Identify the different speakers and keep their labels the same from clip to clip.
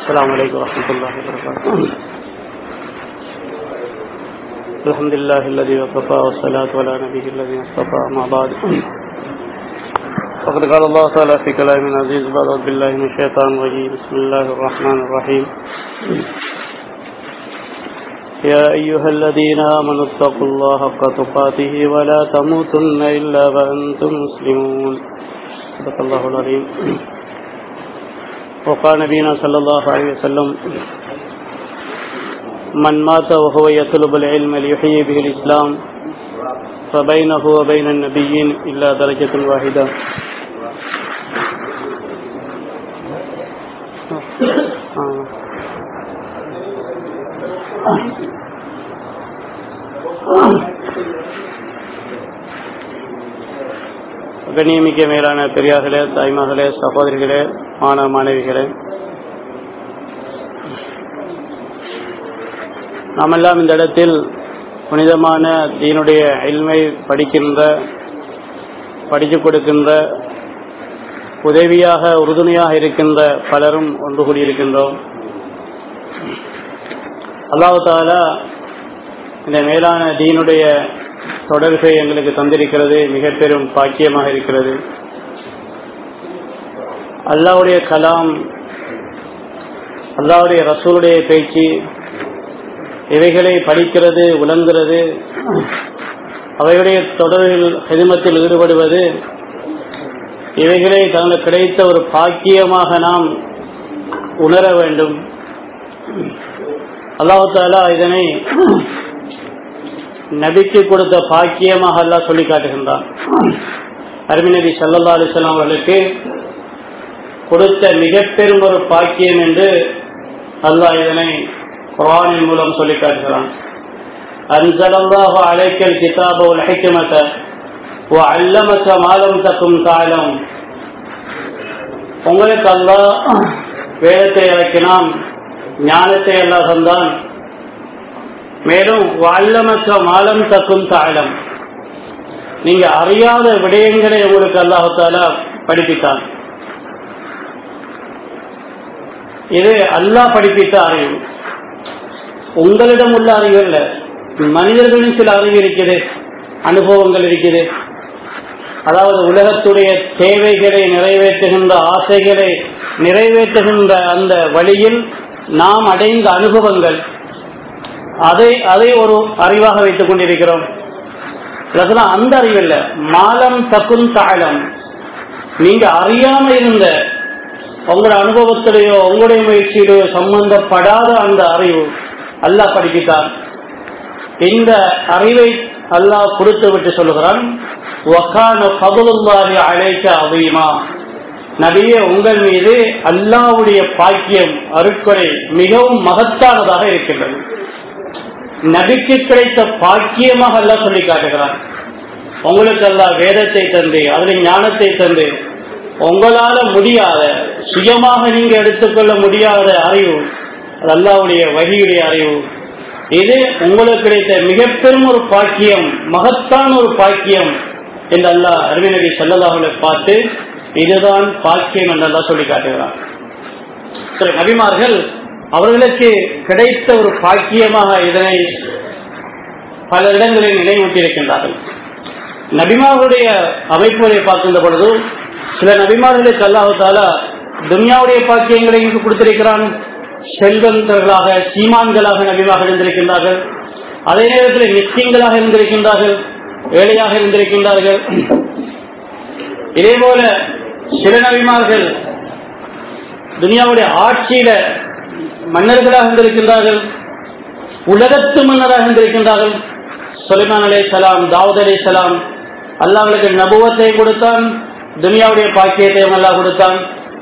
Speaker 1: السلام عليكم ورحمة الله وبركاته. الحمد لله الذي وكفى والصلاة على نبيه الذي اصطفى. ما بعد، فقد قال الله تعالى في كلام عزيز بعد بالله من الشيطان الرجيم. بسم الله الرحمن الرحيم. يا أيها الذين آمنوا اتقوا الله حق تقاته ولا تموتن إلا وأنتم مسلمون. صدق الله العظيم. وقال نبينا صلى الله عليه وسلم: من مات وهو يطلب العلم ليحيي به الإسلام فبينه وبين النبيين إلا درجة واحدة. கண்ணியமிக்க மேலான பெரியார்களே, தாய்மார்களே, சகோதரிகளே, மாணவ மாணவிகளே, நாமெல்லாம் இந்த இடத்தில் புனிதமான தீனுடைய இல்மை படித்துக் கொடுக்கின்ற, உதவியாக உறுதுணையாக இருக்கின்ற பலரும் ஒன்று கூடியிருக்கின்றோம். அல்லாஹ் தஆலா இந்த மேலான தீனுடைய தொடர்பை எங்களுக்கு தந்திருக்கிறது, மிக பெரும் பாக்கியமாக இருக்கிறது. அல்லாஹ்வுடைய கலாம், அல்லாஹ்வுடைய ரசூலுடைய பேச்சு, இவைகளை படிக்கிறது, உணர்கிறது, அவையுடைய தொடரில் ஹிதமத்தில் ஈடுபடுவது, இவைகளை தங்களுக்கு கிடைத்த ஒரு பாக்கியமாக நாம் உணர வேண்டும். அல்லாஹ் தஆலா இதனை நபிக்கு கொடுத்த பாக்கியமாக அல்லாஹ் சொல்லி காட்டுகின்றான். அருமை நபி ஸல்லல்லாஹு அலைஹி வஸல்லம் அவர்களுக்கு கொடுத்த மிக பெரும் ஒரு பாக்கியம் என்று அல்லாஹ் இதனை குர்ஆனின் மூலம் சொல்லி காட்டுகிறான். அன்ஸலல்லாஹு அலைக்கல் கிதாப வல் ஹிக்மத வ அல்லமக மா லம் தகுன் தஅலம். உங்களுக்கு அல்லாஹ் வேதத்தை இறக்கினான், ஞானத்தை அல்லாஹ் தந்தான், மேலும் வல்லமக மா லம் தகுன் தஅலம், நீங்க அறியாத விடயங்களை உங்களுக்கு அல்லாஹ் தஆலா படிப்பித்தான். இது அல்லாஹ் படிப்பித்த அறிவு, உங்களிடம் உள்ள அறிவு அல்ல. மனிதர்களின் சில அறிவு இருக்குது, அனுபவங்கள் இருக்குது. அதாவது உலகத்துடைய தேவைகளை நிறைவேற்றுகின்ற, ஆசைகளை நிறைவேற்றுகின்ற அந்த வழியில் நாம் அடைந்த அனுபவங்கள், அதை ஒரு அறிவாக வைத்துக் கொண்டிருக்கிறோம். அந்த அறிவில்ல, மாலம் தகுன் தஅலம், நீங்க அறியாம இருந்த உங்களுடைய அனுபவத்திலேயோ உங்களுடைய முயற்சியிலேயோ சம்பந்தப்படாத அந்த அறிவு அல்லாஹ் படிப்பித்தார். இந்த அறிவை அல்லாஹ் கொடுத்து விட்டு சொல்லுகிறான், வகான ஃபதுலுல்லாஹி அலைக அதீமா, நபியே உங்கள் மீது அல்லாஹ்வுடைய பாக்கியம், அருட்கொடை மிகவும் மகத்தானதாக இருக்கின்றது. நபிக்கு கிடைத்த பாக்கியமாக அல்லாஹ் சொல்லி காட்டுகிறான். உங்களுக்கு அல்லாஹ் வேதத்தை தந்து, அதில் ஞானத்தை தந்து, உங்களால முடியாத, சுயமாக நீங்க எடுத்துக்கொள்ள முடியாத அறிவு, அது அல்லாஹ்வுடைய வஹீயுடைய அறிவு. இது உங்களுக்கு கிடைத்த மிக பெரும் ஒரு பாக்கியம், மகத்தான ஒரு பாக்கியம் என்று அல்லாஹ் அருமை நபி ஸல்லல்லாஹு அலைஹி வஸல்லம் பார்த்து இதுதான் பாக்கியம் என்று அல்லாஹ் சொல்லி காட்டுகிறான். நபிமார்கள் அவர்களுக்கு கிடைத்த ஒரு பாக்கியமாக இதனை பல இடங்களில் நினைவூட்டியிருக்கின்றார்கள். நபிமார்களுடைய அமைப்புகளை பார்க்கின்ற பொழுது சில நபிமார்களுக்கு அல்லாஹ் தஆலா துன்யாவுடைய பாக்கியங்களை இங்கு கொடுத்திருக்கிறான். செல்வந்தர்களாக, சீமான்களாக நபிமாக இருந்திருக்கின்றார்கள். அதே நேரத்தில் மிஸ்கின்களாக இருந்திருக்கின்றார்கள், ஏழையாக இருந்திருக்கின்றார்கள். இதே போல சில நபிமார்கள் துன்யாவுடைய ஆட்சியில மன்னர்களாக இருந்திருக்கின்றார்கள், உலகத்து மன்னராக இருந்திருக்கின்றார்கள். சுலைமான் அலைஹிஸ்ஸலாம், தாவூத் அலைஹிஸ்ஸலாம், அல்லாஹ்வுக்கு நபுவத்தை கொடுத்தான், துன்யாவுடைய பாக்கியத்தையும் அல்லாஹ் கொடுத்தான்.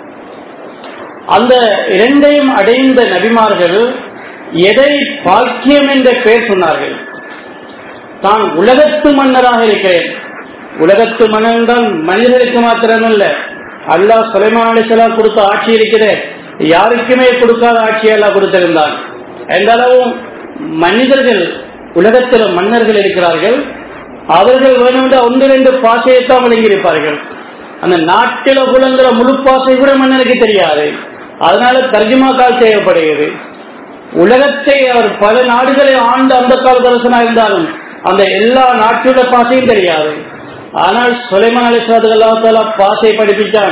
Speaker 1: அந்த இரண்டையும் அடைந்த நபிமார்கள் எதை பாக்கியம் என்ற பெயர் சொன்னார்கள்? தான் உலகத்து மன்னராக இருக்கிறேன். உலகத்து மன்னன் தான் மனிதர்களுக்கு மாத்திரமல்ல, அல்லாஹ் சுலைமான் அலைஹிஸ்ஸலாம் கொடுத்த ஆட்சி இருக்கிறது, யாருக்குமே கொடுக்காத ஆட்சியை எல்லாம் கொடுத்திருந்தான். எந்த அளவும் மனிதர்கள் உலகத்தில் மன்னர்கள் இருக்கிறார்கள், அவர்கள் வேணுமென்ற ஒன்று ரெண்டு பாசையைத்தான் விளங்கியிருப்பார்கள். அந்த நாட்டில புலங்குற முழு பாசை கூட மன்னனுக்கு தெரியாது. அதனால தர்ஜுமாக்கால் செய்யப்படுகிறது. உலகத்தை அவர் பல நாடுகளை ஆண்டு அந்த காலதரசனா இருந்தாலும் அந்த எல்லா நாட்டோட பாசையும் தெரியாது. ஆனால் சுலைமான் அலைஹிஸ்ஸலாத்து அல்லாஹ் தஆலா பாசை படிப்பித்தான்.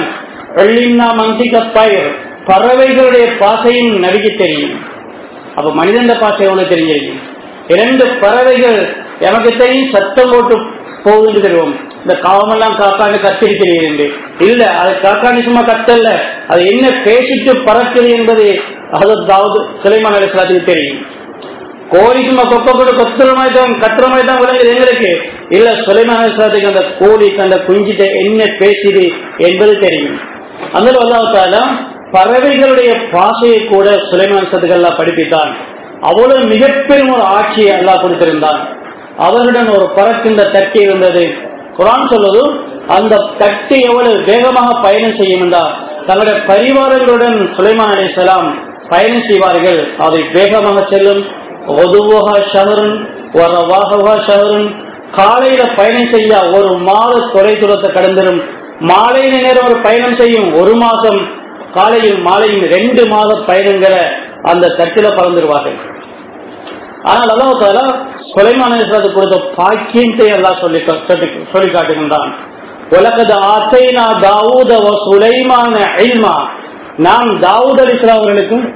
Speaker 1: பறவைகளுடைய பாசையும் நபிக்கு தெரியும். அப்ப மனிதன் பாசை ஒன்று தெரிஞ்சிருக்கும். 2 பறவைகள் எனக்கு தெரியும் சத்தம் போட்டு போகுதுன்னு தெரியும். இந்த காவமெல்லாம் காக்காண்டு கத்திரி தெரியுது இல்ல, அது காக்காண்டி சும்மா கத்தல்ல, அது என்ன பேசிட்டு பறக்குது என்பது அதாவது சுலைமான் அலைஹிஸ்ஸலாத்துக்கு தெரியும். கோழி சும்மா கொக்க போட்டு கத்துற மாதிரி தான் விளங்குது எங்களுக்கு இல்ல, சுலைமான் அலைஹிஸ்ஸலாத்துக்கு அந்த கோழி அந்த குஞ்சிட்ட என்ன பேசுது என்பது தெரியும். அந்த அல்லாஹ் தஆலா பறவைகளுடைய பாஷையை கூட சுலைமான் அலைஹிஸ்ஸலாத்துக்கு அல்லாஹ் படிப்பித்தான். அவ்வளவு மிகப்பெரும் ஒரு ஆட்சியை அல்லாஹ் கொடுத்திருந்தான். அவர்களுடன் ஒரு பறக்கின்ற தட்டி இருந்தது. குர்ஆன் சொல்வது அந்த தட்டி எவ்வளவு வேகமாக பயணம் செய்யும் என்றால் தங்களுடைய பரிவாரங்களுடன் சுலைமான் அலைஹிஸ்ஸலாம் பயணம் செய்வார்கள். அதை வேகமாக செல்லும். காலையில பயணம் செய்ய 1 மாத தொலை தூரத்தை கடந்துடும். மாலையில நேரம் ஒரு பயணம் செய்யும் 1 மாசம், காலையில் மாலையில் 2 மாத பயணங்களை அந்த தட்டில பறந்துடுவார்கள். ஆனால் அல்லாஹ் தஆலா சுலைமான் அலைஹிஸ்ஸலாத்துக்கு கொடுத்த பாக்கியத்தை அல்லாஹ் சொல்லி காட்டுகின்றான். வலகத் ஆதைனா தாவூத வ சுலைமான இல்மா. நாம் தாவூத் அலைஹிஸ்ஸலாம் அவர்களுக்கும்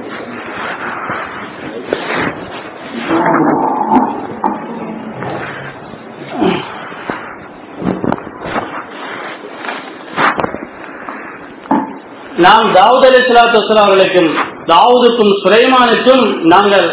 Speaker 1: தாவூத் அலைஹிஸ்ஸலாத்து வஸ்ஸலாம் அவர்களுக்கும் தாவூதுக்கும் சுலைமானுக்கும் நாங்கள்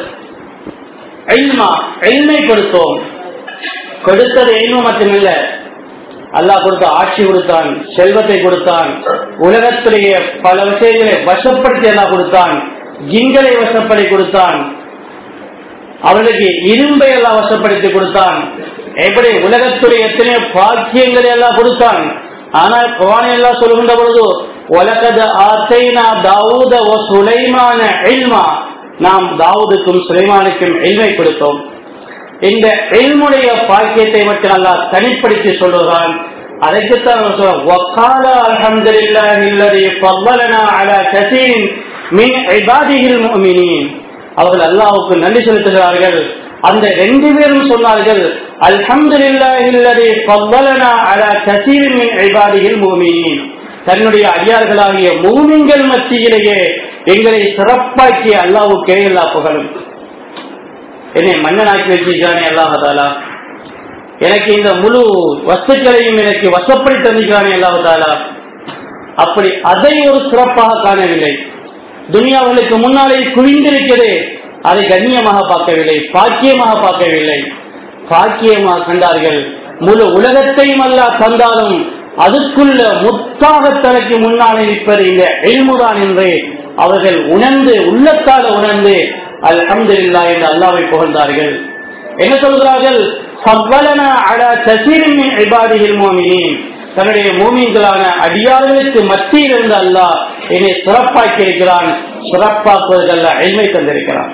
Speaker 1: இல்மை கொடுத்தோம். கொடுத்தது இல்மு மட்டுமில்ல, அல்லாஹ் கொடுத்த ஆட்சி கொடுத்தான், செல்வத்தை கொடுத்தான், உலகத்திலேயே பல விஷயங்களை வசப்படுத்தி அல்லாஹ் கொடுத்தான், ஜின்களை வசப்படுத்தி கொடுத்தான், அவர்களுக்கு இரும்பை எல்லாம் வசப்படுத்தி கொடுத்தான். எப்படி உலகத்துடைய எத்தனையோ பாக்கியங்களை எல்லாம் கொடுத்தான். ஆனால் குர்ஆன் எல்லாம் சொல்கின்ற பொழுது வலகத் ஆதைனா தாவூத வ சுலைமான இல்மா, நாம் தாவூதுக்கும் சுலைமானுக்கும் இல்மை கொடுத்தோம். இந்த இல்முடைய பாக்கியத்தை மட்டும் அல்லாஹ் தனிப்படுத்தி சொல்லுகிறான். அதற்குத்தான் வகால அல்ஹம்துலில்லாஹி அல்லதி ஃபضلنا على كثير من عباده المؤمنين. அவர்கள் அல்லாஹ்வுக்கு நன்றி செலுத்துகிறார்கள். அந்த 2 பேரும் சொன்னார்கள் அல்ஹம்துலில்லாஹி அல்லதி ஃபضلنا على كثير من عباده المؤمنين. தன்னுடைய அடியார்களாகிய மூமின்கள் மத்தியிலேயே எங்களை சிறப்பாக்கிய அல்லாஹ்வுக்கே எல்லா புகழும். என்னை மன்னனாக்கி வச்சிருக்கானே அல்லாஹ் தஆலா, எனக்கு இந்த முழு வஸ்துக்களையும் எனக்கு வசப்படி தந்திருக்கிறானே அல்லாஹ் தஆலா. அப்படி அதை ஒரு சிறப்பாக காணவில்லை. துனியாவுக்கு முன்னாலே குவிந்திருக்கிறது, அதை கண்ணியமாக பார்க்கவில்லை, பாக்கியமாக பார்க்கவில்லை. பாக்கியமாக கண்டார்கள். முழு உலகத்தையும் அல்லாஹ் தந்தாலும் அதுக்குள்ள முத்தாக தனக்கு முன்னாலே நிற்பது இந்த இல்முதான் என்று அவர்கள் உணர்ந்து உள்ளத்தால உணர்ந்து அல்ஹம்துலில்லாஹ் என்று அல்லாஹ்வை புகழ்ந்தார்கள். என்ன சொல்கிறார்கள்? ஃபضلنا على كثير من عباده المؤمنين. தன்னுடைய மூமின்களான அடியார்களுக்கு மத்தியில் இருந்து அல்லாஹ் என்னை சிறப்பாக்கி இருக்கிறான். சிறப்பாக்குவதற்கல்ல இல்மை தந்திருக்கிறான்.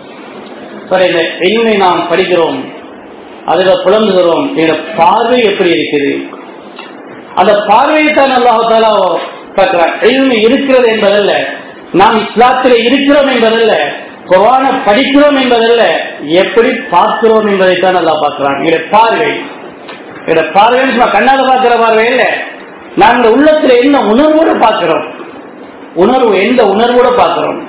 Speaker 1: இந்த இல்மை நாம் படிக்கிறோம், அதுல புலம்புகிறோம். இந்த பார்வை எப்படி இருக்குது? அந்த பார்வையை தான் அல்லாஹ் தஆலா பார்க்கிறான். இல்மை இருக்கிறது என்பதல்ல, நாம் இஸ்லாத்திலே இருக்கிறோம் என்பதல்ல, குர்ஆனை படிக்கிறோம் என்பதல்ல, எப்படி பார்க்கிறோம் என்பதைத்தான் அல்லாஹ் பார்க்கிறான். பார்வை கண்ணால பார்க்கிற பார்வை இல்ல, நாங்கள் உள்ளத்துல என்ன உணர்வோட பார்க்கிறோம், எந்த உணர்வோட பார்க்கிறோம்.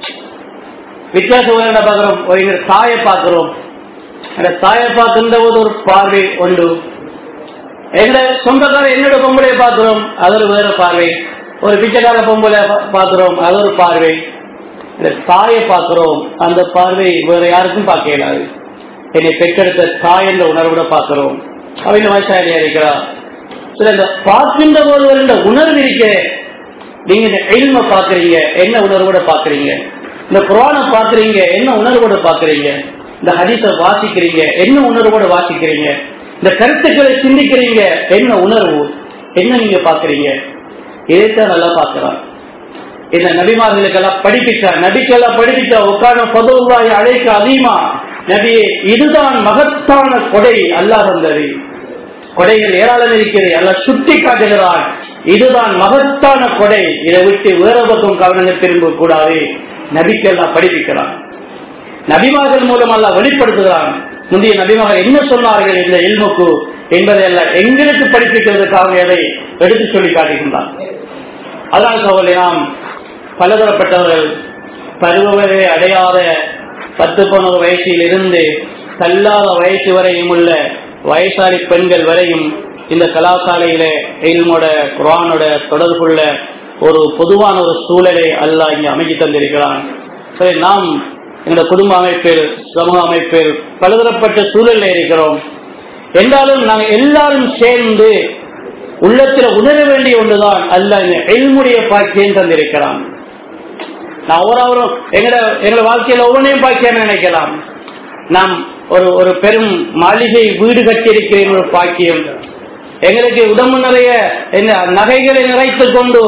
Speaker 1: வித்தியாசம் பார்க்கிறோம். ஒரு தாயை பார்க்கிறோம், அந்த தாயை பார்க்கின்ற போது ஒரு பார்வை உண்டு. எங்க சொந்தக்கார என்னோட பொம்பளை பார்க்கிறோம், அது ஒரு வேற பார்வை. ஒரு பிச்சைக்கார பொம்பளை பார்க்கிறோம், அது ஒரு பார்வை. இந்த தாயை பார்க்கிறோம், அந்த பார்வை வேற யாருக்கும் பார்க்க இயலாது. என்னை பெற்றெடுத்த தாய் என்ற உணர்வோட பார்க்கிறோம். அவங்க வயசாளியா இருக்கிறா. சில இந்த பார்க்கின்ற போது இந்த உணர்வு இருக்க, நீங்க இந்த இல்மை பாக்குறீங்க, என்ன உணர்வோட பாக்குறீங்க? இந்த குர்ஆனை பாக்குறீங்க, என்ன உணர்வோட பாக்குறீங்க? இந்த ஹதீஸை வாசிக்கிறீங்க, என்ன உணர்வோட வாசிக்கிறீங்க? இந்த கருத்துக்களை சிந்திக்கிறீங்க, என்ன உணர்வு, என்ன நீங்க பாக்குறீங்க? இதைத்தான் நல்லா பார்க்கிறான். இந்த நபிமார்களுக்கெல்லாம் படிப்பிச்சா, நபிக்கெல்லாம் படிப்பிச்சா உட்கார்ந்த ஃபதுல்லாஹி அலைக்க அதீமா. நபியே, இதுதான் மகத்தான கொடை அல்லாஹ் தந்தது. கொடைகள் ஏராளம் இருக்கிறது, அல்லாஹ் சுட்டி காட்டுகிறான். இதுதான் மகத்தான கொடை. இதை விட்டு வேற பக்கம் கவனங்கள் திரும்ப கூடாது. நபிக்கெல்லாம் படிப்பிக்கிறான், நபிமார்கள் மூலம் எல்லாம் வெளிப்படுத்துகிறான். முந்தைய நபிமார்கள் என்ன சொன்னார்கள் இந்த இல்முக்கு என்பதையெல்லாம் எங்களுக்கு படிப்பிக்கிறதுக்காக அதை எடுத்து சொல்லி காட்டுகின்றான். அதனால் சகோதரி, நாம் பலதரப்பட்டவர்கள் பருவவரை அடையாத 10-11 வயசில் இருந்து தள்ளாத வயசு வரையும் உள்ள வயசாளி பெண்கள் வரையும் இந்த கலாசாலையில இல்மோட குர்ஆனோட தொடர்புள்ள ஒரு பொதுவான ஒரு சூழலை அல்லாஹ் இங்கே அமைச்சு தந்திருக்கிறான். சரி, நாம் இந்த குடும்ப அமைப்பில் சமூக அமைப்பில் பலதரப்பட்ட சூழலில் இருக்கிறோம் என்றாலும் நாங்கள் எல்லாரும் சேர்ந்து உள்ளத்தில் உணர வேண்டிய ஒன்றுதான் அல்லாஹ் இந்த இல்முடைய பாக்கியம் தந்திருக்கிறான். நான் ஒவ்வொருவரும் எங்களை வாழ்க்கையில் ஒவ்வொன்றையும் பாக்கியம் நினைக்கலாம். நாம் ஒரு பெரும் மாளிகை வீடு கட்டியிருக்கிறேன் ஒரு பாக்கியம். எங்களுக்கு உடம்பு நிறைய நகைகளை நிறைத்துக் கொண்டு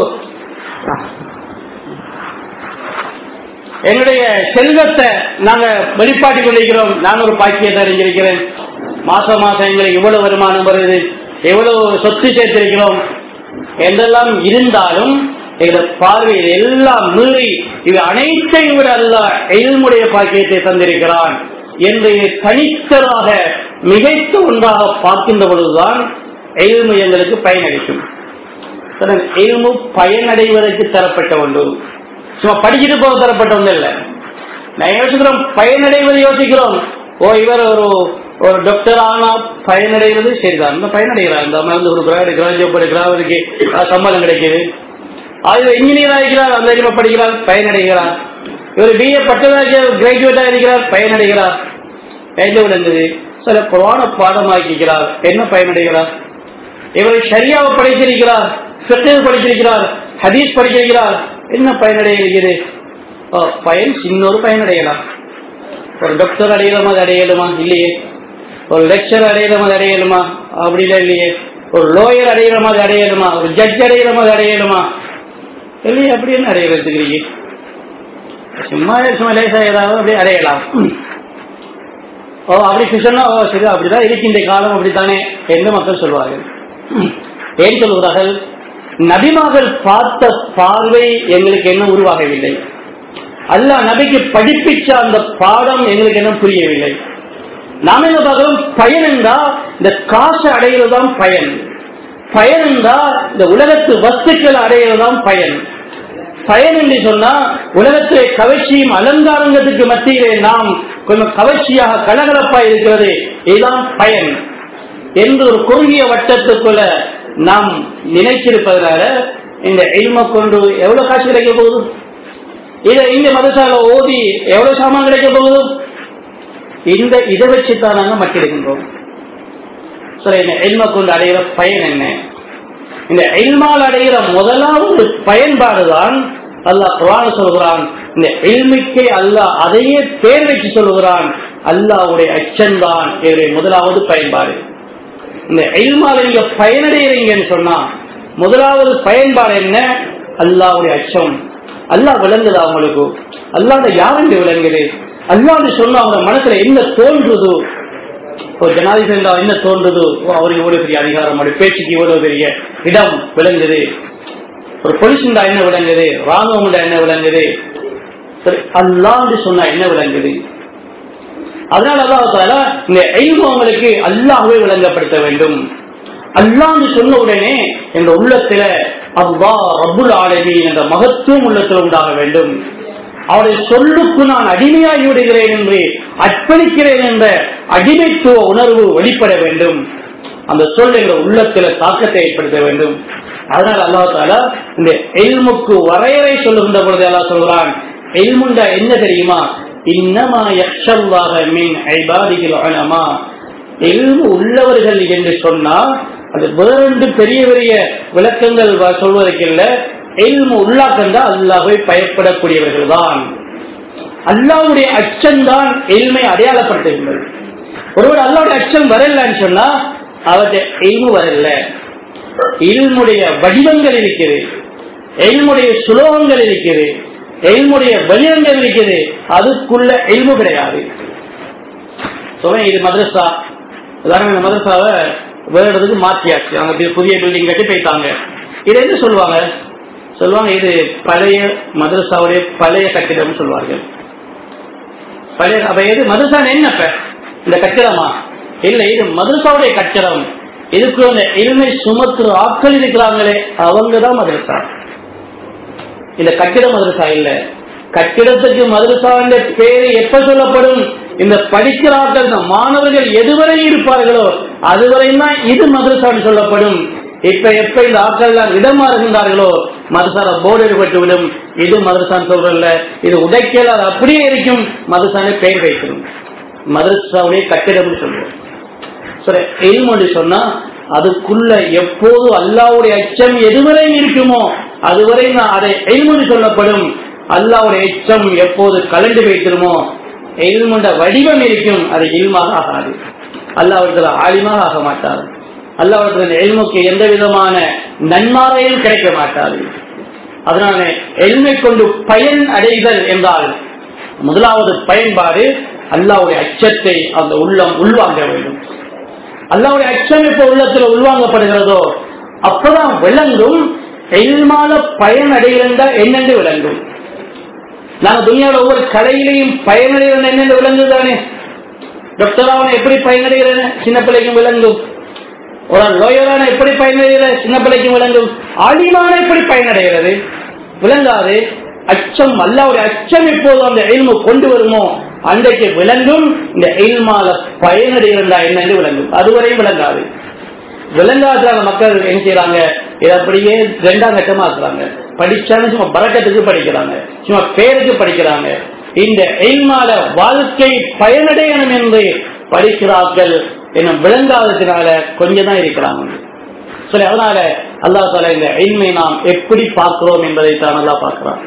Speaker 1: எங்களுடைய செல்வத்தை நாங்க வெளிப்பாட்டிக் கொண்டிருக்கிறோம். நான் ஒரு பாக்கியத்தை அறிஞ்சிருக்கிறேன். மாசம் மாசம் எங்களுக்கு இவ்வளவு வருமானம் வருது, எவ்வளவு சொத்து சேர்த்திருக்கிறோம் என்றெல்லாம் இருந்தாலும் எங்களோட பார்வையில் எல்லாம் மீறி இது அனைத்தையும் விட அல்லாஹ் இல்முடைய பாக்கியத்தை தந்திருக்கிறான் என்று தனித்தராக மிகைத்த ஒன்றாக பார்க்கின்ற பொழுதுதான் இல்மு எங்களுக்கு பயனளிக்கும். இல்மு பயனடைவதற்கு தரப்பட்ட ஒன்று, சும்மா படிச்சுட்டு போக தரப்பட்ட ஒன்று இல்லை. நான் யோசிக்கிறோம், பயனடைவதை யோசிக்கிறோம். இவர் ஒரு டாக்டர் ஆனா பயனடைவது சரிதான், இந்த பயனடைகிறார், இந்த மருந்து கொடுக்குறார், எடுக்கிறார், ஜோப் எடுக்கிறார், அவருக்கு சம்பளம் கிடைக்குது. அது இன்ஜினியர் ஆகிறார், அந்த படிக்கிறார், பயனடைகிறார். இவர் பிஏ பட்டதாரி கிராஜுவேட்டா இருக்கிறார், பயனடைகிறார். கைது விளங்குது. சில குர்ஆனை பாடமாக்கிறார், என்ன பயனடைகிறார்? இவர் ஷரியாவை படிச்சிருக்கிறார், ஃபிக்ஹ் படிச்சிருக்கிறார், ஹதீஸ் படிச்சிருக்கிறார், என்ன பயனடைகிறது? பயன் சின்னொரு பயனடையலாம். ஒரு டாக்டர் அடையிற மாதிரி அடையலுமா? இல்லையே. ஒரு லெக்சர் அடையிற மாதிரி அடையலுமா? அப்படிலாம் இல்லையே. ஒரு லோயர் அடையிற மாதிரி அடையலுமா? ஒரு ஜட்ஜ் அடையிற மாதிரி அடையலுமா? இல்லையே. அப்படி என்ன அடையிறதுக்கு? சும்மா சும்மா லேசா ஏதாவது அப்படி அடையலாம். அப்படி சொன்னா சரி, அப்படிதான் இருக்கு இந்த காலம், அப்படித்தானே என்று மக்கள் சொல்வார்கள். ஏன் சொல்கிறார்கள்? நபிமார்கள் பார்த்த பார்வை எங்களுக்கு என்ன உருவாகவில்லை. அல்லாஹ் நபிக்கு படிப்பிச்ச அந்த பாடம் எங்களுக்கு என்ன புரியவில்லை. நாம என்ன பார்க்கிறோம்? பயன் என்றா இந்த காசு அடைகிறதுதான் பயன். பயன் என்றா இந்த உலகத்து வஸ்துக்கள் அடைகிறதுதான் பயன். பயன் என்று சொன்னா உலகத்திலே கவர்ச்சியும் அலங்காரங்கத்துக்கு மத்தியிலே நாம் கொஞ்சம் கவர்ச்சியாக கலகலப்பா இருக்கிறது, இதுதான் பயன் என்று ஒரு குறுகிய வட்டத்துக்குள்ள நாம் நினைச்சிருப்பதனால இந்த இல்மை கொண்டு எவ்வளவு காசு கிடைக்க போகுது, இதை இந்த மதசால ஓதி எவ்வளவு சாமான் கிடைக்க போகுது, இதை வச்சுதான் நாங்க மட்டிடுகின்றோம். சரி, இந்த இல்மை கொண்டு அடைகிற பயன் என்ன? இந்த இல்மால் அடைகிற முதலாவது பயன்பாடுதான் அல்லாஹ் குர்ஆன் சொல்கிறான். இந்த இல்மிக்கை அல்லாஹ் அதையே பேர் வச்சு சொல்லுகிறான், அல்லாஹ்வுடைய அச்சம்தான் என்னுடைய முதலாவது பயன்பாடு. இந்த இல்மால நீங்க பயனடைகிறீங்கன்னு சொன்னா முதலாவது பயன்பாடு என்ன? அல்லாஹ்வுடைய அச்சம். அல்லாஹ் விளங்குதா அவங்களுக்கு? அல்லாஹ் யாருன்னு விளங்குது? அல்லாஹ் சொன்னா அவங்க மனசுல என்ன தோன்றுது? ஒரு ஜனாதிபதி என்ன தோன்றுது? அவருக்கு இவ்வளவு பெரிய அதிகாரம், பேச்சுக்கு இவ்வளவு பெரிய இடம் விளங்குது. ஒரு பொலிசுண்டா என்ன விளங்குது? ராணுவம் என்ன விளங்குது? அல்லாஹ் சொன்னா என்ன விளங்குது? அதனால அல்லாஹ் இந்த இல்மு அவங்களுக்கு அல்லாஹ்வை விளங்கப்படுத்த வேண்டும். அல்லாஹ் சொன்ன உடனே என்ற உள்ளத்துல அல்லாஹ் ரப்புல் ஆலமீன் என்ற மகத்துவம் உள்ளத்தில் உண்டாக வேண்டும். அவருடைய சொல்லுக்கு நான் அடிமையாகி விடுகிறேன் என்று அர்ப்பணிக்கிறேன் என்ற அடிமைத்துவ உணர்வு வெளிப்பட வேண்டும். அந்த சொல் என்ற உள்ளத்துல தாக்கத்தை ஏற்படுத்த வேண்டும். அதனால் அல்லாஹ் தஆலா இந்த இல்முக்கு வரையறை சொல்லுகின்ற பொழுது அல்லாஹ் சொல்கிறான், இல்முண்டா என்ன தெரியுமா? இன்னமா யக்ஷல்லாஹ மின் இபாதிஹில் உலமா. இல்மு உள்ளவர்கள் என்று சொன்னா அது வேறு பெரிய பெரிய விளக்கங்கள் சொல்வதற்கு இல்ல. இல்மு உள்ளாக்கண்டா அல்லாஹ்வை பயப்படக்கூடியவர்கள் தான். அல்லாஹ்வுடைய அச்சம்தான் இல்மை அடையாளப்படுத்துகின்றது. ஒருவர் அல்லாஹ்வுடைய அச்சம் வரலன்னு சொன்னா அவருடைய இல்மு வரல. இல்முடைய வடிவங்கள் இருக்கிறது, இல்முடைய சுலோகங்கள் இருக்கிறது, இல்முடைய வடிவங்கள் இருக்கிறது, அதுக்குள்ள இல்மு கிடையாது. இது மதரசா, உதாரணம் மதரசாவை வேற இடத்துக்கு மாற்றியாச்சு. அவங்க புதிய பில்டிங் கட்டி போயிட்டாங்க. இது என்ன சொல்லுவாங்க இது பழைய மதரசாவுடைய பழைய கட்டிடம் சொல்வார்கள். பழைய அப்ப எது மதரசா என்னப்ப இந்த கட்டிடமா? இல்ல, இது மதரசாவுடைய கட்டிடம். இதுக்கு அந்த இல்மை சுமத்துற ஆட்கள் இருக்கிறாங்களே அவங்கதான் மதரசா. இந்த கட்டிட மதரசா இல்ல. கட்டிடத்துக்கு மதரசா என்ற பேரு எப்ப சொல்லப்படும்? இந்த படிக்கிற ஆட்கள் மாணவர்கள் எதுவரை இருப்பார்களோ அதுவரையும் தான் இது மதரசான்னு சொல்லப்படும். இப்ப எப்ப இந்த ஆட்கள் இடமாறுகின்றார்களோ மதரசால போர்டு எடுபட்டு விடும். இது மதரசான்னு சொல்றல, இது உடைக்கல, அது அப்படியே இருக்கும். மதரசான பெயர் வைக்கணும், மதரசாவுடைய கட்டிடம் சொல்றோம். சரி, இல்மு சொன்னா அதுக்குள்ள எப்போது அல்லாஹ்வுடைய அச்சம் எதுவரை இருக்குமோ அதுவரை அதை இல்மு சொல்லப்படும். அல்லாஹ்வுடைய அச்சம் எப்போது கலந்து வைத்திருமோ இல்முண்ட வடிவம் இருக்கும், அது இல்மாக ஆகாது. அல்லாஹ்வுடைய ஆலிமாக ஆக மாட்டார். அல்லாஹ்வுடைய இல்முக்கு எந்த விதமான நன்மாரையும் கிடைக்க மாட்டாது. அதனால இல்மை கொண்டு பயன் அடைதல் என்றால் முதலாவது பயன்பாடு அல்லாஹ்வுடைய அச்சத்தை அந்த உள்ளம் உள்வாங்க வேண்டும். அல்லாஹ்வுடைய அச்சம் இப்ப உள்ளத்துல உள்வாங்கப்படுகிறதோ அப்பதான் விளங்கும் இல்மால பயன் அடைகிறதா என்னென்று விளங்கும். நாங்க துனியாவில் ஒவ்வொரு கலையிலையும் பயனடைகிறது என்னென்று விளங்குதானே. டாக்டரான எப்படி பயனடைகிறது சின்ன பிள்ளைக்கும் விளங்கும். ஒரு லோயரான எப்படி பயனடைகிறது சின்ன பிள்ளைக்கும் விளங்கும். ஆலிமான எப்படி பயனடைகிறது விளங்காது. அச்சம், அல்லாஹ்வுடைய அச்சம் எப்போது அந்த இல்மு கொண்டு வருமோ அன்றைக்கு விளங்கும் இந்த இல்மால பயனடைகிறதா என்னென்று விளங்கும். அதுவரையும் விளங்காது. விளங்காத மக்கள் என்ன செய்யறாங்க, இதை அப்படியே ரெண்டாம் கட்டமா இருக்கிறாங்க. படிச்சாலும் சும்மா பறக்கத்துக்கு படிக்கிறாங்க, சும்மா பேருக்கு படிக்கிறாங்க. இந்த இல்மால வாழ்க்கை பயனடையணும் என்று படிக்கிறார்கள் என்னும் விளங்காததுனால கொஞ்சம் தான் இருக்கிறாங்க. சரி, அதனால அல்லாஹ் தஆலா இந்த இல்மை நாம் எப்படி பார்க்கிறோம் என்பதை தான் அல்லாஹ் பார்க்கிறான்.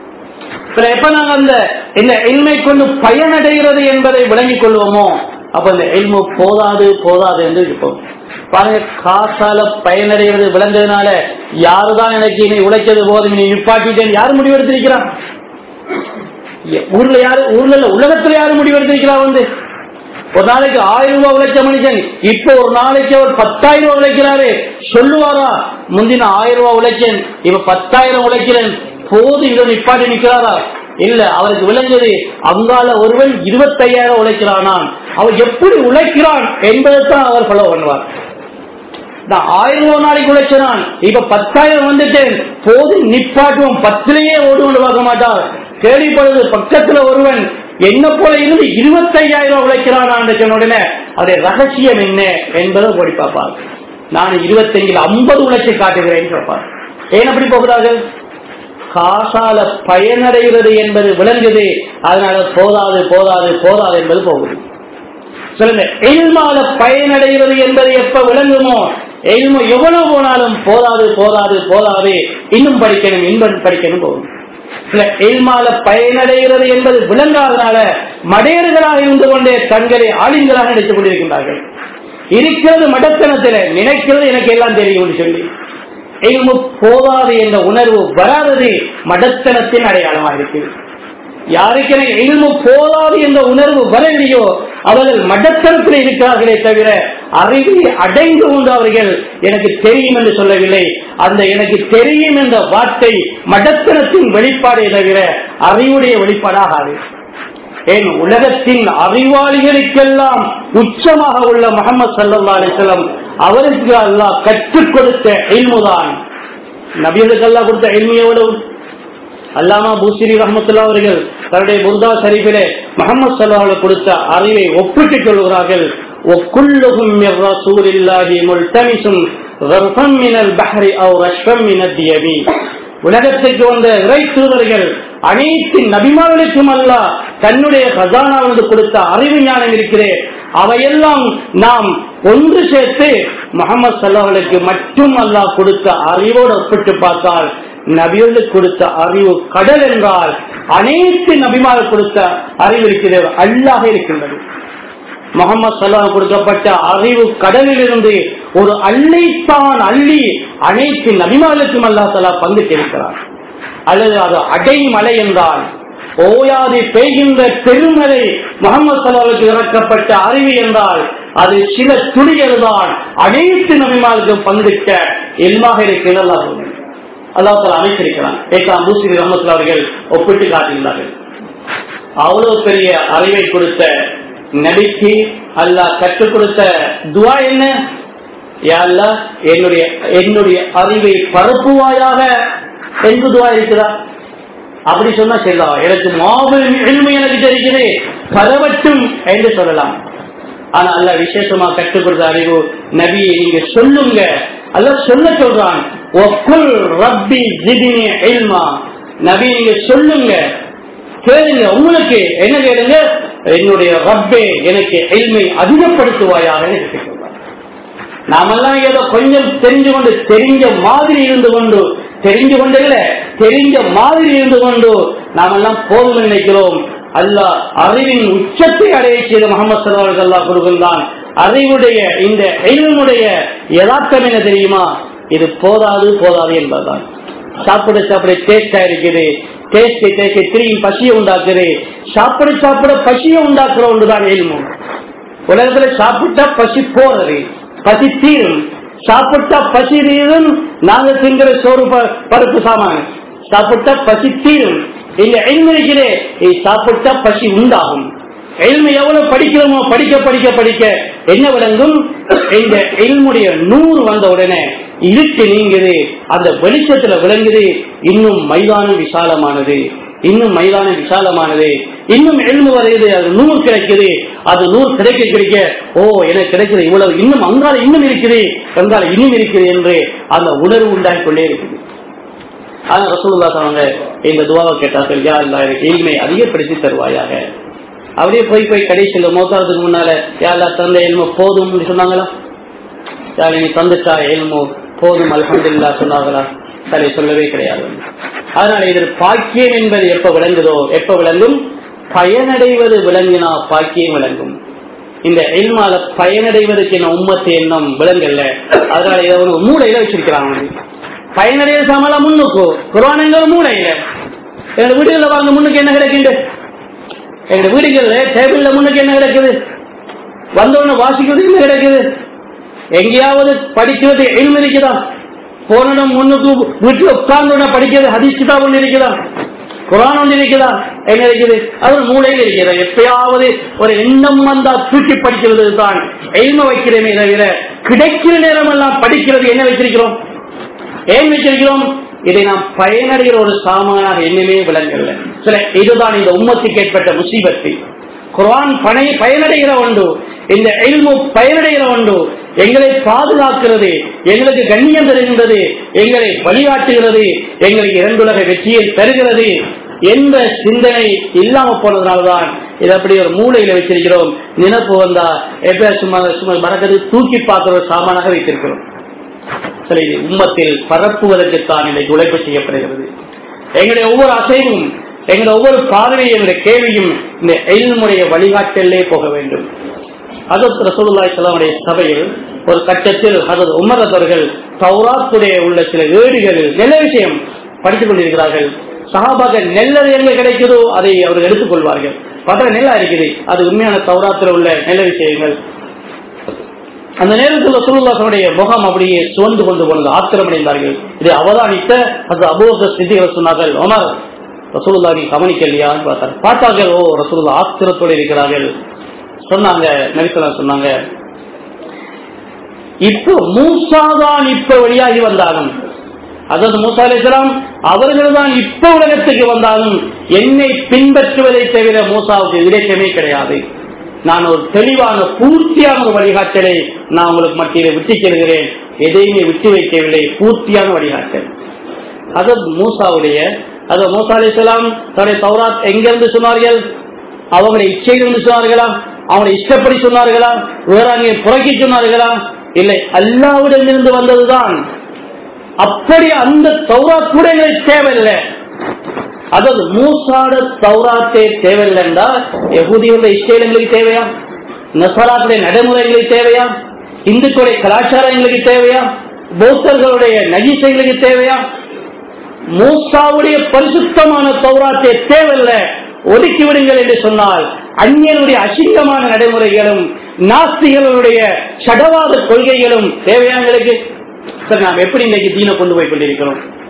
Speaker 1: எப்ப நாங்க அந்த இந்த இல்மை கொண்டு பயனடைகிறது என்பதை விளங்கிக் கொள்வோமோ அப்ப இந்த இல்மு போதாது என்று இருப்போம். பாருங்க, காசால பயனடைகிறது விளங்குறதுனால யாருதான் எனக்கு இனி உழைச்சது போதும் நீ நிப்பாட்டிட்டேன் யாரு முடிவெடுத்திருக்கிறான்? ஊர்ல உலகத்துல யாரு முடிவெடுத்திருக்கிறா? ஒரு நாளைக்கு 1000 ரூபாய் உழைச்ச மனுஷன் இப்ப ஒரு நாளைக்கு அவர் 10,000 ரூபாய் உழைக்கிறாரு. சொல்லுவாரா முந்தின 1000 ரூபாய் உழைச்சேன் இப்ப 10,000 உழைக்கிறேன் போது இதை நிப்பாட்டி நிற்கிறாரா? இல்ல, அவருக்கு விளங்குது அங்கால ஒருவன் 25,000 உழைக்கிறானான், அவர் எப்படி உழைக்கிறான் என்பதைத்தான் அவர் ஃபாலோ பண்ணுவார். நான் 1000 ரூபாய் நாளைக்கு உழைச்சான் இப்ப 10,000 வந்துட்டேன் போது நிப்பாட்டுவோம் 10லயே ஓடுவோம் பார்க்க மாட்டார். கேள்விப்படுது பக்கத்துல ஒருவன் என்ன போல இருந்து 25,000 உழைக்கிறான் சொன்ன உடனே அதோட ரகசியம் என்ன என்பதை ஓடி பார்ப்பார். நான் 25 50 உழைச்சி காட்டுகிறேன் சொல்வார். ஏன் அப்படி போகிறார்கள்? காசால பயனடைகிறது என்பது விளங்குது, அதனால போதாது என்பது போகுது. சொல்லுங்க, இல்மால பயனடைகிறது என்பது எப்ப விளங்குமோ இல்மு எவ்வளவு போனாலும் போதாது இன்னும் படிக்கணும் போகும். இல்மால பயனடைகிறது என்பது விளங்காதனால மடையர்களாக இருந்து கொண்டே தங்களை ஆளுங்களாக நினைத்துக் கொண்டிருக்கின்றார்கள். இருக்கிறது மடத்தனத்தில் நினைக்கிறது எனக்கு எல்லாம் தெரியும் சொல்லி இல்மு போதாது என்ற உணர்வு வராதது மடத்தனத்தின் அடையாளமாக இருக்கிறது. யாருக்கு எனக்கு இல்மு போதாது என்ற உணர்வு வரலையோ அவர்கள் மடத்தனத்தில் இருக்கிறார்களே தவிர அறிவை அடைந்து கொண்டு அவர்கள் எனக்கு தெரியும் என்று சொல்லவில்லை. அந்த எனக்கு தெரியும் என்ற வார்த்தை மடத்தனத்தின் வெளிப்பாடே தவிர அறிவுடைய வெளிப்பாடாகாது. ஏன் உலகத்தின் அறிவாளிகளுக்கெல்லாம் உச்சமாக உள்ள முஹம்மது ஸல்லல்லாஹு அலைஹி வஸல்லம் அவருக்கு அல்லாஹ் கற்றுக் கொடுத்த இல்முதான். நபிகளுக்கு அல்லாஹ் கொடுத்த இல்மு எவ்வளவு? அல்லாமா பூசிரி ரஹ்மத்துல்லாஹி அவர்கள் தன்னுடைய புர்தா ஷரீஃபிலே முஹம்மது ஸல்லல்லாஹு அலைஹி வஸல்லம் கொடுத்த அறிவை ஒப்பிட்டுக் கொள்கிறார்கள். وَكُلُّهُمْ مِنْ رَسُولِ اللَّهِ مُلْتَمِسٌ غَرْفًا مِنَ الْبَحْرِ أَوْ رَشْفًا مِنَ الدِّيَمِ. உலகத்துக்கு வந்த இறை தூதர்கள் அனைத்து நபிமார்களுக்கும் அல்லாஹ் தன்னுடைய கஜானாவிலிருந்து கொடுத்த அறிவு ஞானம் இருக்கிறே அவையெல்லாம் நாம் ஒன்று சேர்த்து முஹம்மது ஸல்லல்லாஹு அலைஹி வஸல்லம் மட்டும் அல்லாஹ் கொடுத்த அறிவோடு ஒப்பிட்டு பார்த்தால் நபிகளுக்கு கொடுத்த அறிவு கடல் என்றால் அனைத்து நபிமார்கள் கொடுத்த அறிவு இருக்கிறது அல்லாஹ் இருக்கின்றது. முஹம்மது ஸல்லல்லாஹு கொடுக்கப்பட்ட அறிவு கடலில் இருந்து ஒரு அள்ளித்தான் அள்ளி அனைத்து நபிமார்களுக்கும் அல்லாஹ் தஆலா பங்கிட்டிருக்கிறார். அல்லது அது அடைமலை என்றால் ஓயாது பெய்கின்ற பெருமழை முஹம்மது ஸல்லல்லாஹு அலைஹி இறக்கப்பட்ட அறிவு என்றால் அது சில துளிகள் தான் அனைத்து நபிமார்களுக்கும் பங்கிட்ட இல்மாக இருக்கிறது. அல்லாஹ் தஆலா அமைத்திருக்கிறான். இமாம் பூஸ்ரீ ரஹ்மத்துல்லாஹி அவர்கள் ஒப்பிட்டு காட்டுகிறார்கள். அவ்வளவு பெரிய அறிவை கொடுத்த நபிக்கு அல்லாஹ் கற்றுக் கொடுத்த துஆ என்ன? யா அல்லாஹ் என்னுடைய அறிவை பரப்புவாயாக என்று துஆ இருக்கிறா. அப்படி சொன்னா சரிதான், எனக்கு மாபெரும் இல்மு எனக்கு தெரிகிறது பரவட்டும் என்று சொல்லலாம். ஆனா அல்லாஹ் விசேஷமா கற்றுக் கொடுத்த அறிவு, நபியை நீங்க சொல்லுங்க. அல்லாஹ் சொல்ல சொல்றான், வக்குல் ரப்பி ஜித்னி இல்மா. நபி நீங்க சொல்லுங்க, கேளுங்க. உங்களுக்கு என்ன கேளுங்க? என்னுடைய ரப்பே எனக்கு இல்மை அதிகப்படுத்துவாயாக என்று சொல்றான். நாமெல்லாம் ஏதோ கொஞ்சம் தெரிஞ்ச மாதிரி இருந்து கொண்டு தெரிஞ்ச மாதிரி இருந்து கொண்டு நாமெல்லாம் போதும் நினைக்கிறோம். அல்லாஹ் அறிவின் உச்சத்தை அடைய செய்த முஹம்மது ஸல்லல்லாஹு அலைஹி வஸல்லம் கொடுக்கின்றான். அறிவுடைய இந்த இல்முடைய யதார்த்தம் என்ன தெரியுமா? இது போதாது என்பதுதான். சாப்பிட டேஸ்டா இருக்குது, டேஸ்ட் திரும்பி பசியை உண்டாக்குது. சாப்பிட பசியை உண்டாக்குற ஒன்றுதான் இல்மு. உலகத்துல சாப்பிட்டா பசி போறது, பசி தீரும். சாப்பிட்டா பசி தீரும். நாங்க திங்கிற சோறு பருப்பு சாமான் சாப்பிட்டா பசி தீரும். இந்த இல்மு இருக்கிறே, சாப்பிட்டா பசி உண்டாகும். இல்மு எவ்வளவு படிக்கிறோமோ படிக்க என்ன விளங்கும்? இந்த இல்முடைய நூறு வந்த உடனே இருட்டு நீங்குது, அந்த வெளிச்சத்துல விளங்குது. இன்னும் மைதானம் விசாலமானது, இன்னும் இல்மு வருகிறது. அது நூறு கிடைக்குது. அது நூறு கிடைக்க ஓ எனக்கு கிடைக்கிறது இவ்வளவு, இன்னும் அங்கால இன்னும் இருக்குது, அங்கால இன்னும் இருக்குது என்று அந்த உணர்வு உண்டாகி கொண்டே இருக்குது. ஆனா ரசூலுல்லாஹ் சொன்னாங்க, இந்த துஆவை கேட்டார்கள், யா அல்லாஹ் எனக்கு இல்மை அதிகப்படுத்தி தருவாயாக. அப்படியே போய் கடைசியில் மௌத்தாறதுக்கு முன்னால, யா அல்லாஹ் தந்த இல்மு போதும் சொன்னாங்களா? யாரை நீ தந்துட்டா இல்மு போதும் அல்ஹம்துலில்லாஹ் சொன்னாங்களா? சரி, சொல்லவே கிடையாது. அதனால இதில் பாக்கியம் என்பது எப்ப விளங்கும்? பயனடைவது விளங்கினா பாக்கியம் விளங்கும். இந்த இல்மால பயனடைவதற்கு என்ன உம்மத்து எண்ணம் விளங்கல்ல. அதனால இதை ஒரு மூளையில வச்சிருக்கிறாங்க. பயனடைய சாமலா முன்னுக்கு குர்ஆன்கள் மூளையில. எங்க வீடுகள்ல வாங்க முன்னுக்கு என்ன கிடைக்கின்றது? எங்க வீடுகள்ல டேபிள்ல முன்னுக்கு என்ன கிடைக்குது? வந்தவொன்னு வாசிக்கிறது என்ன கிடைக்குது? எங்கேயாவது படிக்கிறது இல்மு இருக்குதா? போனதும் முன்னுக்கு வீட்டுல உட்கார்ந்து படிக்கிறது ஹதீஸ் கிதாப் ஒன்று இருக்குதா? குர்ஆன் ஒன்று இருக்குதா? எங்க இருக்குது? அது மூளையில் இருக்கிறது. எப்பயாவது ஒரு எண்ணம் வந்தா தூக்கி படிக்கிறது தான் இல்மு வைக்கிறேனே தவிர, கிடைக்கிற நேரம் எல்லாம் படிக்கிறது என்ன வச்சிருக்கிறோம்? ஏன் வச்சிருக்கிறோம்? இதை நாம் பயனடைகிற ஒரு சாமானாக என்னமே விளங்கல்ல. சில இதுதான் இந்த உம்மத்துக்கு ஏற்பட்ட முசீபத்து. குர்ஆன் பயனடைகிற ஒன்று, இந்த இல்மு பயனடைகிற ஒன்று. எங்களை பாதுகாக்கிறது, எங்களுக்கு கண்ணியம் தருகின்றது, எங்களை வழிகாட்டுகிறது, எங்களுக்கு இரண்டுலக வெற்றியை தருகிறது என்ற சிந்தனை இல்லாம போனதுனால்தான் இது அப்படி ஒரு மூளையில வச்சிருக்கிறோம். நினைப்பு வந்தா எப்ப சும்மா மறக்கிறது, தூக்கி பார்க்கிற ஒரு சாமானாக வைத்திருக்கிறோம். சரி, உம்மத்தில் பரப்புவதற்குத்தான் இன்றைக்கு உழைப்பு செய்யப்படுகிறது. எங்களுடைய ஒவ்வொரு அசைவும், எங்களுடைய ஒவ்வொரு பார்வையும், எங்களுடைய கேள்வியும் இந்த இல்முடைய வழிகாட்டலே போக வேண்டும். ஹஜ்ரத் ரசூலுல்லாஹி ஸல்லல்லாஹு அலைஹி வஸல்லம் சபையில் ஒரு கட்டத்தில் ஹஜ்ரத் உமர் அவர்கள் தௌராத்துடைய உள்ள சில ஏடுகளில் நல்ல விஷயம் படித்துக் கொண்டிருக்கிறார்கள். சஹாபாக்கள் நெல்லது எங்க கிடைக்குதோ அதை அவர்கள் எடுத்துக் கொள்வார்கள். பார்த்தா நெல்லா இருக்குது, அது உண்மையான தௌராத்தில் உள்ள நல்ல விஷயங்கள். அந்த நேரத்தில் ரசூலுல்லாஹ்வுடைய முகம் அப்படியே சுவந்து கொண்டு போனது, ஆத்திரமடைந்தார்கள். இதை அவதானித்த ஹஜ்ரத் அபூ பக்கர் சித்திக் சொன்னார்கள், உமர் ரசூலுல்லாஹி கவனிக்கலையா பார்த்தார்கள். ஓ ரசூலுல்லாஹ் ஆத்திரத்தோடு இருக்கிறார்கள். சொன்னாங்க, நபி ஸல்லல்லாஹு சொன்னாங்க, இப்போ மூசாதான் இப்ப வெளியாகி வந்தாலும், அதாவது மூசா அலைஹிஸ்ஸலாம் அவர்கள் தான் இப்ப உலகத்துக்கு வந்தாலும் என்னை பின்பற்றுவதை தவிர மூசாவுக்கு இலட்சியமே கிடையாது. நான் ஒரு தெளிவான பூர்த்தியான ஒரு வழிகாட்டலை நான் உங்களுக்கு மத்தியில விட்டு செல்கிறேன். எதையுமே விட்டு வைக்கவில்லை, பூர்த்தியான வழிகாட்டல். அதாவது மூசா அலைஹிஸ்ஸலாம் தன்னுடைய தௌராத் எங்கிருந்து சொன்னார்கள்? அவங்களுடைய இச்சையிலிருந்து சொன்னார்களா? அவங்களை இஷ்டப்படி சொன்னார்களா? வேற அங்கே புறக்கி சொன்னார்களா? இல்லை, அல்லாஹ்விடமிருந்து வந்ததுதான். அப்படி அந்த தௌராத் கூட எங்களுக்கு தேவையில்லை. அதாவது மூசாட தௌராத்தே தேவையில்லை என்றால் யஹூதியுடைய இஸ்ரேல் எங்களுக்கு தேவையா? நஸராக்களுடைய நடைமுறைகளுக்கு தேவையா? இந்துக்களுடைய கலாச்சாரம் எங்களுக்கு தேவையா? பௌத்தர்களுடைய நஜீஸ் எங்களுக்கு தேவையா? மூசாவுடைய பரிசுத்தமான தௌராத்தே தேவையில்லை, ஒதுக்கி விடுங்கள் என்று சொன்னால் அந்நியனுடைய அசிங்கமான நடைமுறைகளும் நாஸ்திகளுடைய சடவாத கொள்கைகளும் தேவையாங்களுக்கு. நாம் எப்படி இன்னைக்கு தீனை கொண்டு போய் கொண்டிருக்கிறோம்?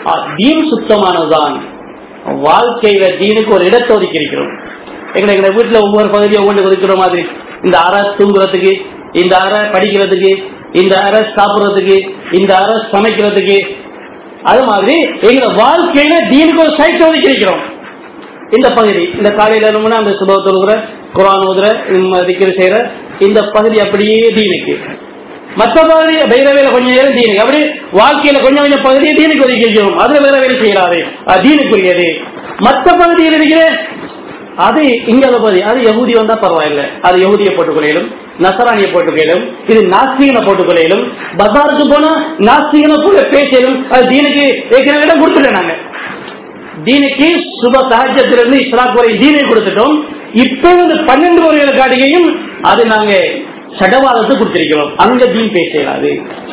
Speaker 1: தீன் சுத்தமானதுதான். வாழ்க்கையில தீனுக்கு ஒரு இடத்தை ஒதுக்கி இருக்கிறோம். எங்க வீட்டுல ஒவ்வொரு பகுதியை ஒவ்வொன்று ஒதுக்கிற மாதிரி, இந்த அறை தூங்குறதுக்கு, இந்த அறை படிக்கிறதுக்கு, இந்த அறை சாப்பிடுறதுக்கு, இந்த அறை சமைக்கிறதுக்கு, அது மாதிரி எங்க வாழ்க்கையில தீனுக்கு ஒரு சைட்டை ஒதுக்கி இருக்கிறோம். இந்த பகுதி, இந்த காலையில அந்த சுபத்தை ஓதுற, குர்ஆன் ஓதுற, திக்ர் செய்யற இந்த பகுதி அப்படியே தீனுக்கு. மற்ற பகுதி வேற வேலை கொஞ்சம் நேரம் தீனுக்கு. அப்படி வாழ்க்கையில கொஞ்சம் கொஞ்சம் பகுதியை தீனுக்கு ஒதுக்கி வைக்கிறோம். அதுல வேற வேலை செய்யறாரு, அது தீனுக்குரியது. மற்ற பகுதியில் இருக்கிற அது இங்க பகுதி, அது யஹூதி வந்தா பரவாயில்லை, அது யஹூதியை போட்டுக்கொள்ளையிலும், நசராணியை போட்டுக்கொள்ளையிலும், இது நாஸ்திகனை போட்டுக்கொள்ளையிலும், பசாருக்கு போனா நாஸ்திகனை போல பேசலும். அது தீனுக்கு ஏற்கனவே இடம் கொடுத்துட்டோம். நாங்க தீனுக்கு சுப சஹஜத்திலிருந்து இஸ்லாக் வரை தீனை கொடுத்துட்டோம். இப்ப 12 முறைகளை காட்டிகையும் அது நாங்க சடவாதத்தை கொடுத்திருக்கிறோம். அங்க தீன் பேசலாது.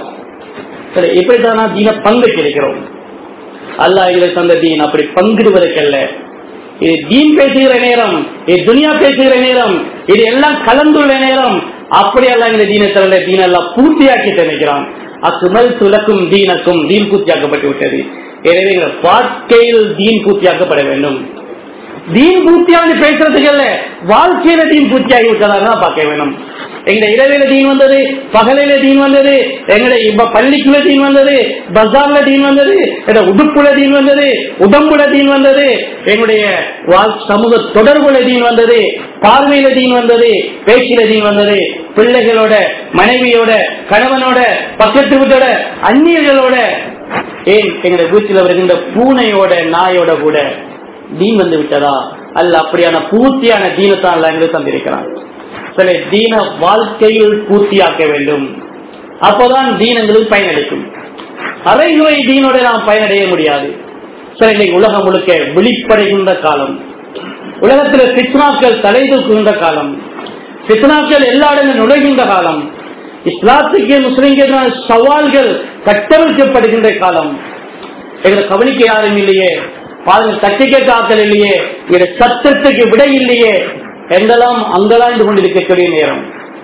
Speaker 1: எப்படித்தான் தீன பங்கு கிடைக்கிறோம். அல்லாஹ் எங்களுக்கு தந்த தீன் அப்படி பங்கிடுவதற்கல்ல. இது தீன் பேசுகிற நேரம், இது துனியா பேசுகிற நேரம், இது எல்லாம் கலந்துள்ள நேரம். அப்படியெல்லாம் இந்த தீனத்தல்ல, தீனெல்லாம் பூர்த்தியாக்கி நினைக்கிறான். அக்குமல் துலக்கும் தீனக்கும், தீன் பூர்த்தியாக்கப்பட்டு விட்டது. எனவே வாழ்க்கையில் தீன் பூர்த்தியாக்கப்பட வேண்டும். தீன் பூர்த்தியாக பேசுறதுக்கு அல்ல, வாழ்க்கையில தீன் பூர்த்தியாகி விட்டதாக பார்க்க வேண்டும். எங்க இரவில தீன் வந்தது, பகலில தீன் வந்தது, எங்க பள்ளிக்குள்ள தீன் வந்தது, பஜார்ல தீன் வந்தது, உடுப்புல தீன் வந்தது, உடம்புல தீன் வந்தது, எங்களுடைய சமூக தொடர்புல தீன் வந்தது, பார்வையில தீன் வந்தது, பேச்சில தீன் வந்தது, பிள்ளைகளோட, மனைவியோட, கணவனோட, பக்கத்து வீட்டோட, அந்நியர்களோட, ஏன் எங்களுடைய வீட்டில் வருகின்ற பூனையோட, நாயோட கூட தீன் வந்து விட்டதா? அல்ல, அப்படியான பூர்த்தியான தீனத்தான் அல்ல எங்களுக்கு தந்திருக்கிறான். சில தீன வாழ்க்கையில் பூர்த்தியாக்க வேண்டும். அப்போதான் தீன் எங்களுக்கு பயனளிக்கும். அரைகுறை தீனோட நாம் பயனடைய முடியாது. சில இன்னைக்கு உலகம் முழுக்க விழிப்படைகின்ற காலம், உலகத்தில் ஃபித்னாக்கள் தலை தூக்குகின்ற காலம், ஃபித்னாக்கள் எல்லா இடங்களும் நுழைகின்ற காலம், இஸ்லாத்துக்கு முஸ்லிம்கள் சவால்கள் கட்டமைக்கப்படுகின்ற காலம். எங்களை கவனிக்க யாரும் இல்லையே, பாருங்க, தட்டி கேட்க ஆக்கள் இல்லையே, எங்களுடைய சத்தத்துக்கு விடை இல்லையே என்றெல்லாம் அங்கலாய்ந்து கொண்டிருக்கக்கூடிய நேரம்.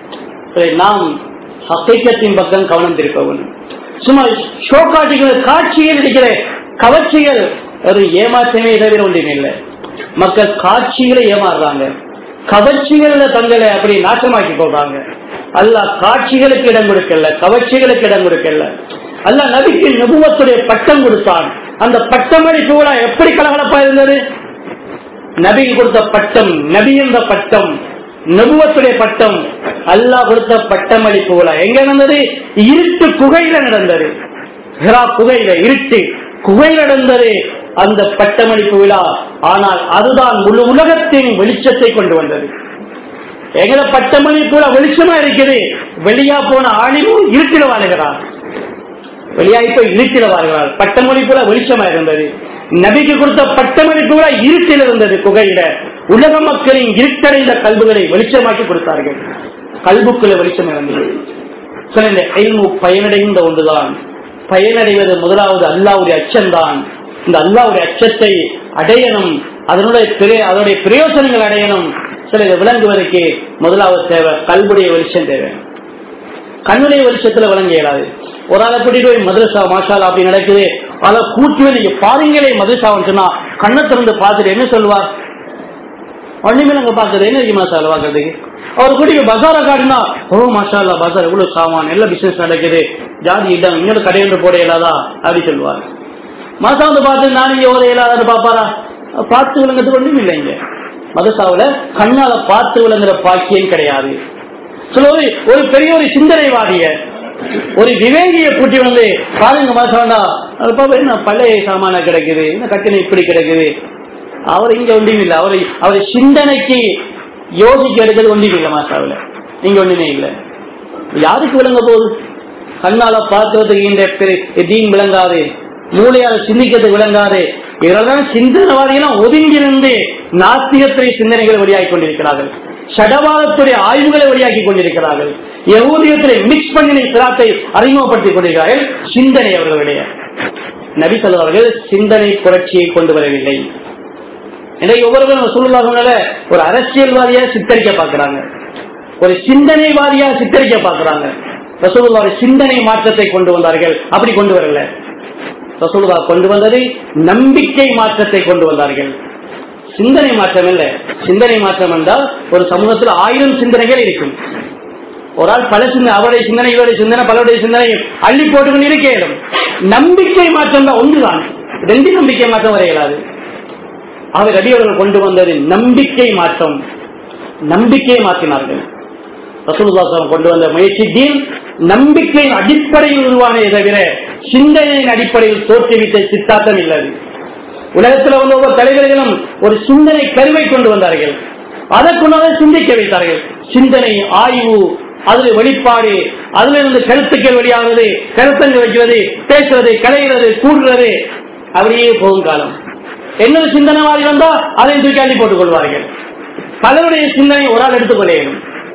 Speaker 1: நாம் ஹக்கீகத்தின் பக்கம் கவனம் திருப்ப வேண்டும். சும்மா ஷோகாட்டிகள், காட்சிகள் இருக்கிற கவர்ச்சிகள் ஒரு ஏமாற்றமே தவிர ஒன்றுமே இல்லை. மக்கள் காட்சிகளை ஏமாறுறாங்க, கவர்ச்சிகள்ல தங்களை அப்படி நாட்டமாக்கி போடுறாங்க. அல்லாஹ் காட்சிகளுக்கு இடம் கொடுக்கல, கவர்ச்சிகளுக்கு இடம் கொடுக்கல. அல்லாஹ் நபிக்கு நபுவத்துடைய பட்டம் கொடுத்தான். அந்த பட்டமளிப்பு விழா எப்படி கலகலப்பா இருந்தது? நபிக்கு கொடுத்த பட்டம், நபி என்ற பட்டம், நபுவத்துடைய பட்டம், அல்லாஹ் கொடுத்த பட்டமளிப்பு விழா எங்க நடந்தது? இருட்டு குகையில நடந்தது. ஹிரா குகையில, இருட்டு குகையில் நடந்தது அந்த பட்டமளிப்பு விழா. ஆனால் அதுதான் முழு உலகத்தின் வெளிச்சத்தை கொண்டு வந்தது. எங்களை பட்டமளிப்பு விழா வெளிச்சமா இருக்குது. வெளியா போன ஆணிவும் இருட்டில வாழ்கிறார், வெளியாயிப்போ இருட்டில வாழ்கிறார். பட்டமளிப்பு விழா வெளிச்சமா இருந்தது. நபிக்கு கொடுத்த பட்டமளிப்பு விழா இருட்டில் இருந்தது, குகையில. உலக மக்களின் இருட்டடைந்த கல்விகளை வெளிச்சமாக்கி கொடுத்தார்கள். கல்புக்குள்ள வெளிச்சம் இருந்தது. பயனடைந்த ஒன்றுதான். பயனடைவது முதலாவது அல்லாஹ்வுடைய அச்சம்தான். இந்த அல்லாஹ்வுடைய அச்சத்தை அடையணும், அதனுடைய பிரயோசனங்கள் அடையணும். சில விளங்குவதற்கு முதலாவது தேவை கல்புடைய வெளிச்சம் தேவை. கண்ணுடைய வெளிச்சத்துல விளங்க இயலாது. ஒரு ஆளை கூட்டிட்டு போய் மதரசா மாஷாலா அப்படி நடக்குது, அதை கூட்டி நீங்க பாருங்களே மதரசான்னு சொன்னா கண்ணை திறந்து பார்த்துட்டு என்ன சொல்லுவார்? ஒண்ணுமே நாங்க பாக்குறது என்ன இருக்கு மாஷாலா பாக்குறதுக்கு. அவர் கூட்டிட்டு பசாரை காட்டினா, ஓ மாஷாலா பசார் எவ்வளவு சாமான், எல்லா பிசினஸ் நடக்குது, ஜாதி இடம், இன்னொரு கடையில போட இயலாதா அப்படி சொல்லுவார். மாசா வந்து பார்த்து நான் இங்க ஓத இயலாதான்னு பாப்பாரா? பார்த்து விளங்குறது ஒன்றும் இல்லை. இங்க மதரசாவுல கண்ணால பார்த்து விளங்குற பாக்கியம் கிடையாது. ஒரு பெரிய ஒரு சிந்தனைவாதிய, ஒரு விவேகிய கூட்டி வந்து பாருங்க மாசாண்டா என்ன பழைய சாமான கிடைக்குது, என்ன கட்டின இப்படி கிடைக்குது. அவர் இங்க ஒன்றும் இல்லை. அவரை சிந்தனைக்கு யோசிக்க எடுக்கிறது ஒன்றும் இல்லை. மாசாவில இங்க ஒண்ணுமே இல்லை. யாருக்கு விளங்க போகுது? கண்ணால பார்க்கறதுக்கு இந்த தீன் விளங்காது, மூளையால சிந்திக்கிறதுக்கு விளங்காது. இதெல்லாம் சிந்தனைவாதிகளும் ஒதுங்கியிருந்து நாஸ்திகத்துடைய சிந்தனைகளை வெளியாகி கொண்டிருக்கிறார்கள். சடவாதத்துடைய ஆய்வுகளை வெளியாக்கி கொண்டிருக்கிறார்கள். யஹூதியத்தை மிக்ஸ் பண்ணி இஸ்லாத்தை அறிமுகப்படுத்திக் கொண்டிருக்கிறார்கள். சிந்தனை அவர்களுடைய நபி ஸல்லல்லாஹு அலைஹி வஸல்லம் சிந்தனை புரட்சியை கொண்டு வரவில்லை. இன்றைக்கு ஒவ்வொருவரும் ரசூலுல்லாஹ் சொன்னல ஒரு அரசியல்வாதியா சித்தரிக்க பார்க்கிறாங்க, ஒரு சிந்தனைவாதியா சித்தரிக்க பார்க்கிறாங்க. ரசூலுல்லாஹ் சிந்தனை மாற்றத்தை கொண்டு வந்தார்கள், அப்படி கொண்டு வரல. ரசூலுல்லாஹ் கொண்டு வந்தது நம்பிக்கை மாற்றத்தை கொண்டு வந்தார்கள். சிந்தனை மாற்றம் இல்ல. சிந்தனை மாற்றம் என்றால் ஒரு சமூகத்தில் 1000 சிந்தனைகள் இருக்கும். ஒரு ஆள் பல சிந்தனை, அவருடைய சிந்தனை, இவருடைய சிந்தனை, பலருடைய சிந்தனை அள்ளி போட்டுக்கொண்டு இருக்கேன். நம்பிக்கை மாற்றம் தான் ஒன்றுதான். 2 நம்பிக்கை மாற்றம் வர இயலாது. அவர் நபியவர்கள் கொண்டு வந்தது நம்பிக்கை மாற்றம். நம்பிக்கையை மாற்றினார்கள். ரசூலுல்லாஹ் கொண்டு வந்த முயற்சி தீன் நம்பிக்கையின் அடிப்படையில் உருவானதை தவிர சிந்தனையின் அடிப்படையில் தோற்றுவித்த சித்தாந்தம் இல்லை. உலகத்தில் உள்ள ஒவ்வொரு தலைவர்களும் ஒரு சிந்தனை கருவை கொண்டு வந்தார்கள். அதற்குள்ளாக சிந்திக்க வைத்தார்கள். சிந்தனை, ஆய்வு, அதில் வெளிப்பாடு, அதுல இருந்து கருத்துக்கள் வெளியாகிறது, கருத்தங்கள் வைக்கிறது, பேசுறது, கலைகிறது, கூடுறது, அப்படியே போகும் காலம். என்ன சிந்தனைவாதி வந்தா அதை தூக்கி அள்ளி போட்டுக் கொள்வார்கள். பலருடைய சிந்தனை ஒரு ஆள் எடுத்துக்கொள்ள இயலும்.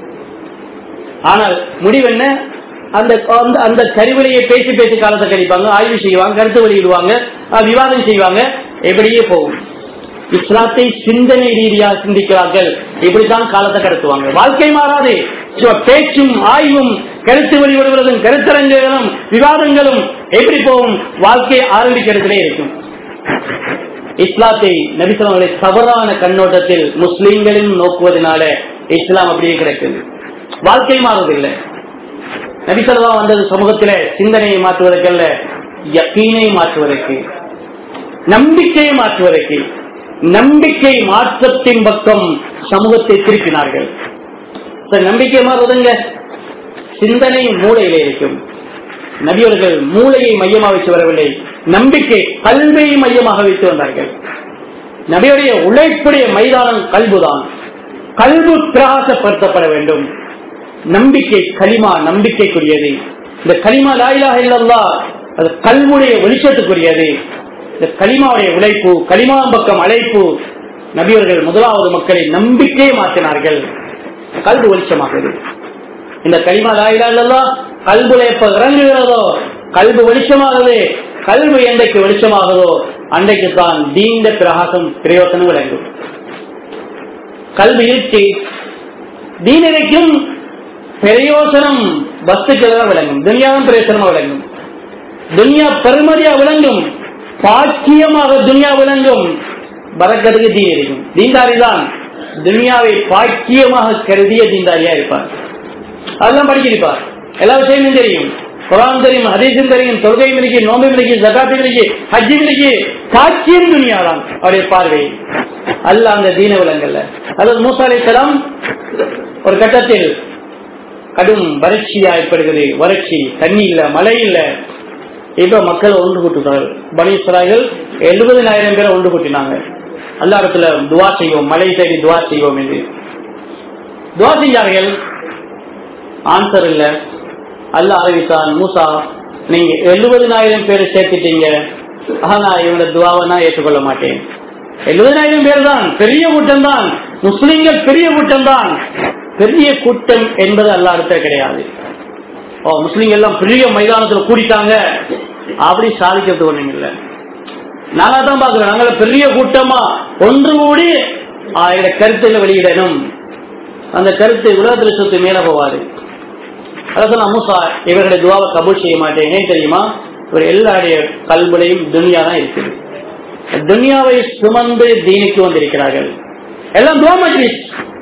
Speaker 1: ஆனால் முடிவு என்ன? அந்த கருவிலையை பேசி பேசி காலத்தை கழிப்பாங்க, ஆய்வு செய்வாங்க, கருத்து வெளியிடுவாங்க, விவாதம் செய்வாங்க, எப்படியே போகும். இஸ்லாத்தை சிந்தனை ரீதியாக சிந்திக்கிறார்கள், இப்படித்தான் காலத்தை கடத்துவாங்க. வாழ்க்கை மாறாது. பேச்சும் ஆய்வும் கருத்து வெளியிடுவதும் கருத்தரங்குகளும் விவாதங்களும் எப்படி போகும்? வாழ்க்கை ஆரம்பிக்கிறதுலே இருக்கும். இஸ்லாத்தை நபி ஸல்லல்லாஹு அலைஹி வஸல்லம் தவறான கண்ணோட்டத்தில் முஸ்லிம்களின் நோக்குவதனால இஸ்லாம் அப்படியே கிடைக்குது. வாழ்க்கை மாறுவதில்லை. நபி ஸல்லல்லாஹு வந்தது சமூகத்தில சிந்தனையை மாற்றுவதற்கல்ல, யகீனை மாற்றுவதற்கு, நம்பிக்கையை மாற்றுவதற்கு. நம்பிக்கை மாற்றத்தின் பக்கம் சமூகத்தை திருப்பினார்கள். நம்பிக்கை மாறுவதுங்க சிந்தனை மூளையிலே இருக்கும். நபியவர்கள் மூளையை மையமாக வைத்து வரவில்லை, நம்பிக்கை கல்வியை மையமாக வைத்து வந்தார்கள். நபியுடைய உழைப்புடைய மைதானம் கல்புதான். கல்பு பிரகாசப்படுத்தப்பட வேண்டும். நம்பிக்கை கலிமா நம்பிக்கைக்குரியது. இந்த கலிமா லா இலாஹ இல்லல்லாஹ் அது கல்வுடைய வெளிச்சத்துக்குரியது. இந்த கலிமாவுடைய உழைப்பு, கலிமா பக்கம் அழைப்பு. நபியவர்கள் முதலாவது மக்களை நம்பிக்கையை மாற்றினார்கள். கல்பு வெளிச்சமாகுது. இந்த கலிமா லா இலாஹ இல்லல்லாஹ் கல்புல எப்ப இறங்குகிறதோ கல்பு வெளிச்சமாகுது. கல்வி என்றைக்கு வெளிச்சமாகுதோ அன்றைக்கு தான் தீண்ட பிரகாசம் பிரயோசனம் விளங்கும். கல்வி இருட்டி தீனிற்கும் பிரயோசனம் வஸ்துக்கள் விளங்கும். துன்யாவும் பிரயோசனமா விளங்கும். துன்யா பெருமதியா விளங்கும். பாக்கியமாக துன்யா விளங்கும். பரக்கத்துக்கு தீன் இருக்கும். தீன்தாரி தான் துன்யாவை பாக்கியமாக கருதிய தீன்தாரியா இருப்பார். அதெல்லாம் படிச்சிருப்பார். எல்லா விஷயமும் தெரியும். குர்ஆன் தெரியும், ஹதீஸும் தெரியும், தொழுகையும் இருக்கு, நோம்பும் இருக்கு, ஜகாத்தும் இருக்கு, ஹஜ்ஜும் இருக்கு. பாக்கியம் துன்யாதான் அவருடைய பார்வை. அல்லாஹ் அந்த தீன விளங்கல்ல. அதாவது மூசா அலைஹிஸ்ஸலாம் ஒரு கட்டத்தில் கடும் வறட்சியா ஏற்படுகிறது. வறட்சி, தண்ணி இல்ல, மழை இல்ல. இப்ப மக்கள் ஒன்று கூட்டுகிறார்கள். பனி இஸ்ராயீல் 70,000 பேரை ஒன்று கூட்டினாங்க. அல்லாஹ் இடத்துல துவா செய்வோம், மழை தேடி துவா செய்வோம் என்று துவா செஞ்சார்கள். ஆன்சர் இல்ல. அல்லாஹ் அறிவித்தான், மூசா நீங்க 70,000 பேரை சேர்த்துட்டீங்க, ஆனா இவங்க துவாவை நான் ஏற்றுக்கொள்ள மாட்டேன். 70,000 பேர் தான், பெரிய கூட்டம் தான், முஸ்லிம்கள் பெரிய கூட்டம் தான். பெரிய கூட்டம் என்பது அல்லாஹ் இடத்துல கிடையாது. முஸ்லிம்கள் எல்லாம் பெரிய மைதானத்தில் கூடிட்டாங்க அப்படி சாதிக்கிறது ஒண்ணும் இல்லை. நாங்க தான் பாக்குறோம், நாங்கள பெரிய கூட்டமா ஒன்று கூடி கருத்துல வெளியிடணும். அந்த கருத்து உலகத்தில் சொத்து மேல போவாது. அதான் மூசா இவர்களுடைய துவாவை கபூல் செய்ய மாட்டேன். ஏன் தெரியுமா? இவர் எல்லாருடைய கல்விலையும் துன்யா தான் இருக்குது. துன்யாவை சுமந்து தீனுக்கு வந்திருக்கிறார்கள். எல்லாம் துவா மஜ்லிஸ்.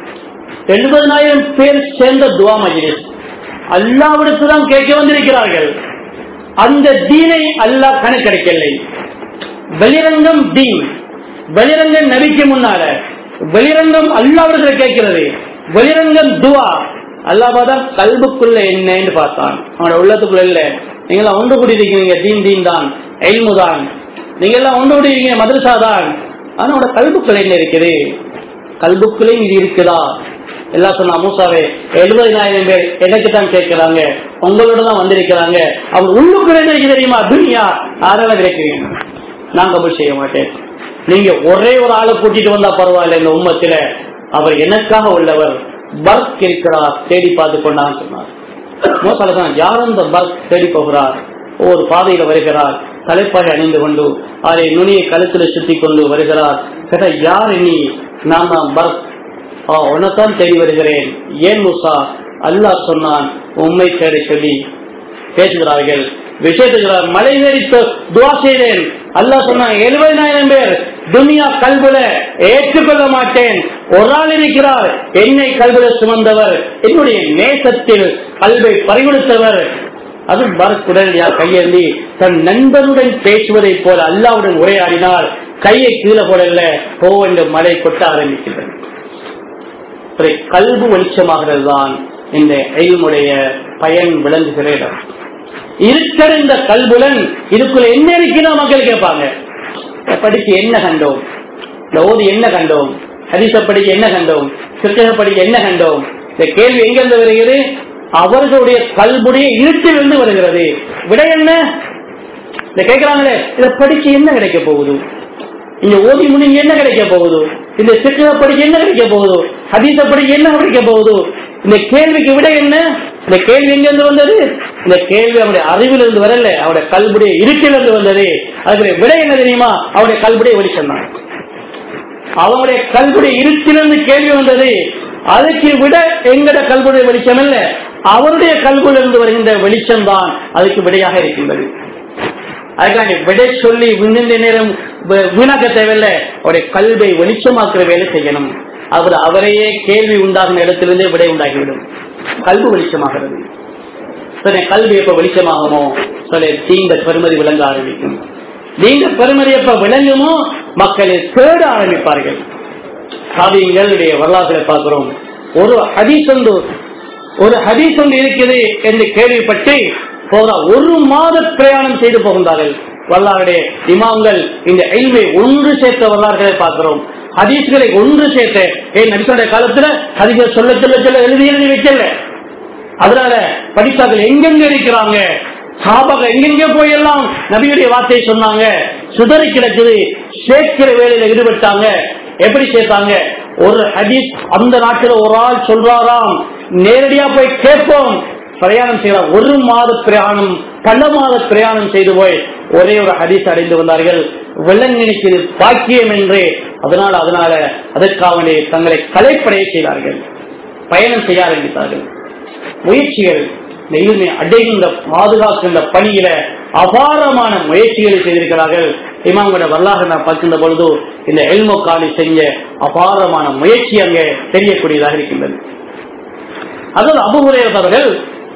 Speaker 1: 70,000 பேர் சேர்ந்த துவா மஜ்லிஸ். அல்லாஹ்விடத்து தான் கேட்க வந்திருக்கிறார்கள். அந்த தீனை அல்லாஹ் கணக்கெடுக்கவில்லை. வெளிரங்கம் தீன், வெளிரங்கம் நபிக்கு முன்னால, வெளிரங்கம் அல்லாஹ்விடத்துல கேட்கிறது, வெளிரங்கம் துவா. அல்லாஹ் பார்த்தா கல்புக்குள்ள என்னன்னு பார்த்தான், அவனோட உள்ளத்துக்குள்ள இல்ல. நீங்க எல்லாம் ஒன்று கூட்டிருக்கீங்க, தீன் தீன் தான், எல்மு தான். நீங்க எல்லாம் ஒன்று கூட்டிருக்கீங்க, மதரசா தான். ஆனா அவனோட கல்புக்குள்ள என்ன இருக்குது? கல்புக்குள்ளே இது இருக்குதா? எல்லாம் சொன்னா, மூசாவே 70,000 பேர் எனக்கு தான் கேட்கிறாங்க, உங்களோட தான் வந்திருக்கிறாங்க. அவர் உள்ளுக்குள்ள என்ன இருக்கு தெரியுமா? துன்யா. அதனால கேட்கிறீங்க, நான் கபூல் செய்ய மாட்டேன். நீங்க ஒரே ஒரு ஆளை கூட்டிட்டு வந்தா பரவாயில்ல. இந்த உம்மத்தில அவர் எனக்காக உள்ளவர், பர்க் இருக்கிறார், தேடி பார்த்து கொண்டான்னு சொன்னார். மோசாலதான் யார் அந்த பர்க் தேடி போகிறார்? ஒவ்வொரு பாதையில வருகிறார், தலைப்பாகை அணிந்து கொண்டு அதை நுனியை கழுத்துல சுத்தி கொண்டு வருகிறார். கேட்டா யார் நீ? நான் தான் பர்க். உனத்தான் தேடி வருகிறேன். ஏன் மூசா? அல்லாஹ் சொன்னான் உண்மை தேடி சொல்லி பேசுகிறார்கள். விஷயத்துக்கு மலை ஏறித்து துவா செய்தேன். அல்லாஹ் சொன்னான் 70,000 பேர் துனியா கல்புல ஏற்றுக்கொள்ள மாட்டேன், ஒரு ஆள் இருக்கிறார் என்னை கல்புல சுமந்தவர், என்னுடைய நேசத்தில் கல்வை பறிகொடுத்தவர். அது உடனடியா கையேந்தி தன் நண்பனுடன் பேசுவதை போல அல்லாவுடன் உரையாடினார். கையை கீழே போடல, போ என்று மழை கொட்ட ஆரம்பிக்கிறது. கல்பு வெளிச்சமாகிறது தான் இந்த இல்முடைய பயன் விளங்குகிற இடம். இருக்கிற இந்த கல்புலன் இதுக்குள்ள என்ன இருக்குன்னா மக்கள் கேட்பாங்க, படிச்சு என்ன கண்டோம், இந்த ஓதி என்ன கண்டோம், ஹதீஸ படிக்க என்ன கண்டோம், சிறுக படிக்க என்ன கண்டோம். இந்த கேள்வி எங்கிருந்து வருகிறது? அவர்களுடைய கல்புடைய இருட்டிலிருந்து வருகிறது. விடை என்ன? இந்த கேட்கிறாங்களே, இதை படிச்சு என்ன கிடைக்க போகுது, இங்க ஓதி முடிஞ்சு என்ன கிடைக்க போகுது, இந்த சிறுக படிக்க என்ன கிடைக்க போகுது, ஹதீஸ படிக்க என்ன கிடைக்க போகுது. இந்த கேள்விக்கு விட என்ன? இந்த கேள்வி எங்கிருந்து வந்தது? இந்த கேள்வி அவருடைய அறிவிலிருந்து வரல, அவருடைய கல்புடைய இருட்டிலிருந்து வந்தது. அதுக்கு விட என்ன தெரியுமா? அவருடைய கல்புடைய வெளிச்சம் தான். அவங்களுடைய கல்புடைய இருட்டிலிருந்து கேள்வி வந்தது. அதுக்கு விட எங்கட கல்புடைய வெளிச்சம் இல்ல, அவருடைய கல்புலிருந்து வருகின்ற வெளிச்சம் தான் அதுக்கு விடையாக இருக்கின்றது. அதுக்காக விடை சொல்லி நேரம் வீணாக்க தேவையில்லை, அவருடைய கல்வை வெளிச்சமாக்குற வேலை செய்யணும். அவர் அவரையே கேள்வி உண்டாகும் இடத்திலிருந்தே விடை உண்டாகிவிடும். கல்வி வெளிச்சமாகிறது. கல்வி எப்ப வெளிச்சமாகுமோ சொல்ல தீங்க பெருமதி விளங்க ஆரம்பிக்கும். நீங்க பெருமதி எப்ப விளங்குமோ மக்களை தேட ஆரம்பிப்பார்கள். சாதிகளுடைய வரலாற்றை பார்க்கிறோம். ஒரு ஹதீஸ் ஒன்று இருக்குது என்று கேள்விப்பட்டு போற 1 மாத பிரயாணம் செய்து போகின்றார்கள். வரலாறுடைய இமாம்கள் இந்த இல்மை ஒன்று சேர்த்த வரலாறுகளை பார்க்கிறோம். ஹதீஸ்களை ஒன்று சேர்த்த நபிகளுடைய காலத்துல ஹதீஸ் சொல்ல சொல்ல சொல்ல எழுதி வைக்கல. அதனால படித்தார்கள் எங்கெங்க இருக்கிறாங்க, சாபாக எங்கெங்க போயெல்லாம் நபியுடைய வார்த்தையை சொன்னாங்க, சுதறி கிடக்குது, சேர்க்கிற வேலையில ஈடுபட்டாங்க. எப்படி சேர்த்தாங்க? ஒரு ஹதீஸ் அந்த நாட்டில் ஒரு ஆள் சொல்றாராம், நேரடியா போய் கேட்போம். பிரயாணம் செய்யலாம். 1 மாத பிரயாணம், பல மாத பிரயாணம் செய்து போய் ஒரே ஒரு ஹதீஸ் அடைந்து வந்தார்கள். விலங்கினிக்கு பாக்கியம் என்று அதனால அதற்காக தங்களை கலைப்படைய செய்தார்கள், பயணம் செய்ய ஆரம்பித்தார்கள். முயற்சிகள் நெய்மை அடைகின்ற பாதுகாக்கின்ற பணியில அபாரமான முயற்சிகளை செய்திருக்கிறார்கள். இமாம்களோட வரலாறு நான் பார்க்கின்ற பொழுது இந்த எல்மோக்காலி செஞ்ச அபாரமான முயற்சி அங்கே தெரியக்கூடியதாக இருக்கின்றது. அதாவது அபூ ஹுரைரா அவர்கள்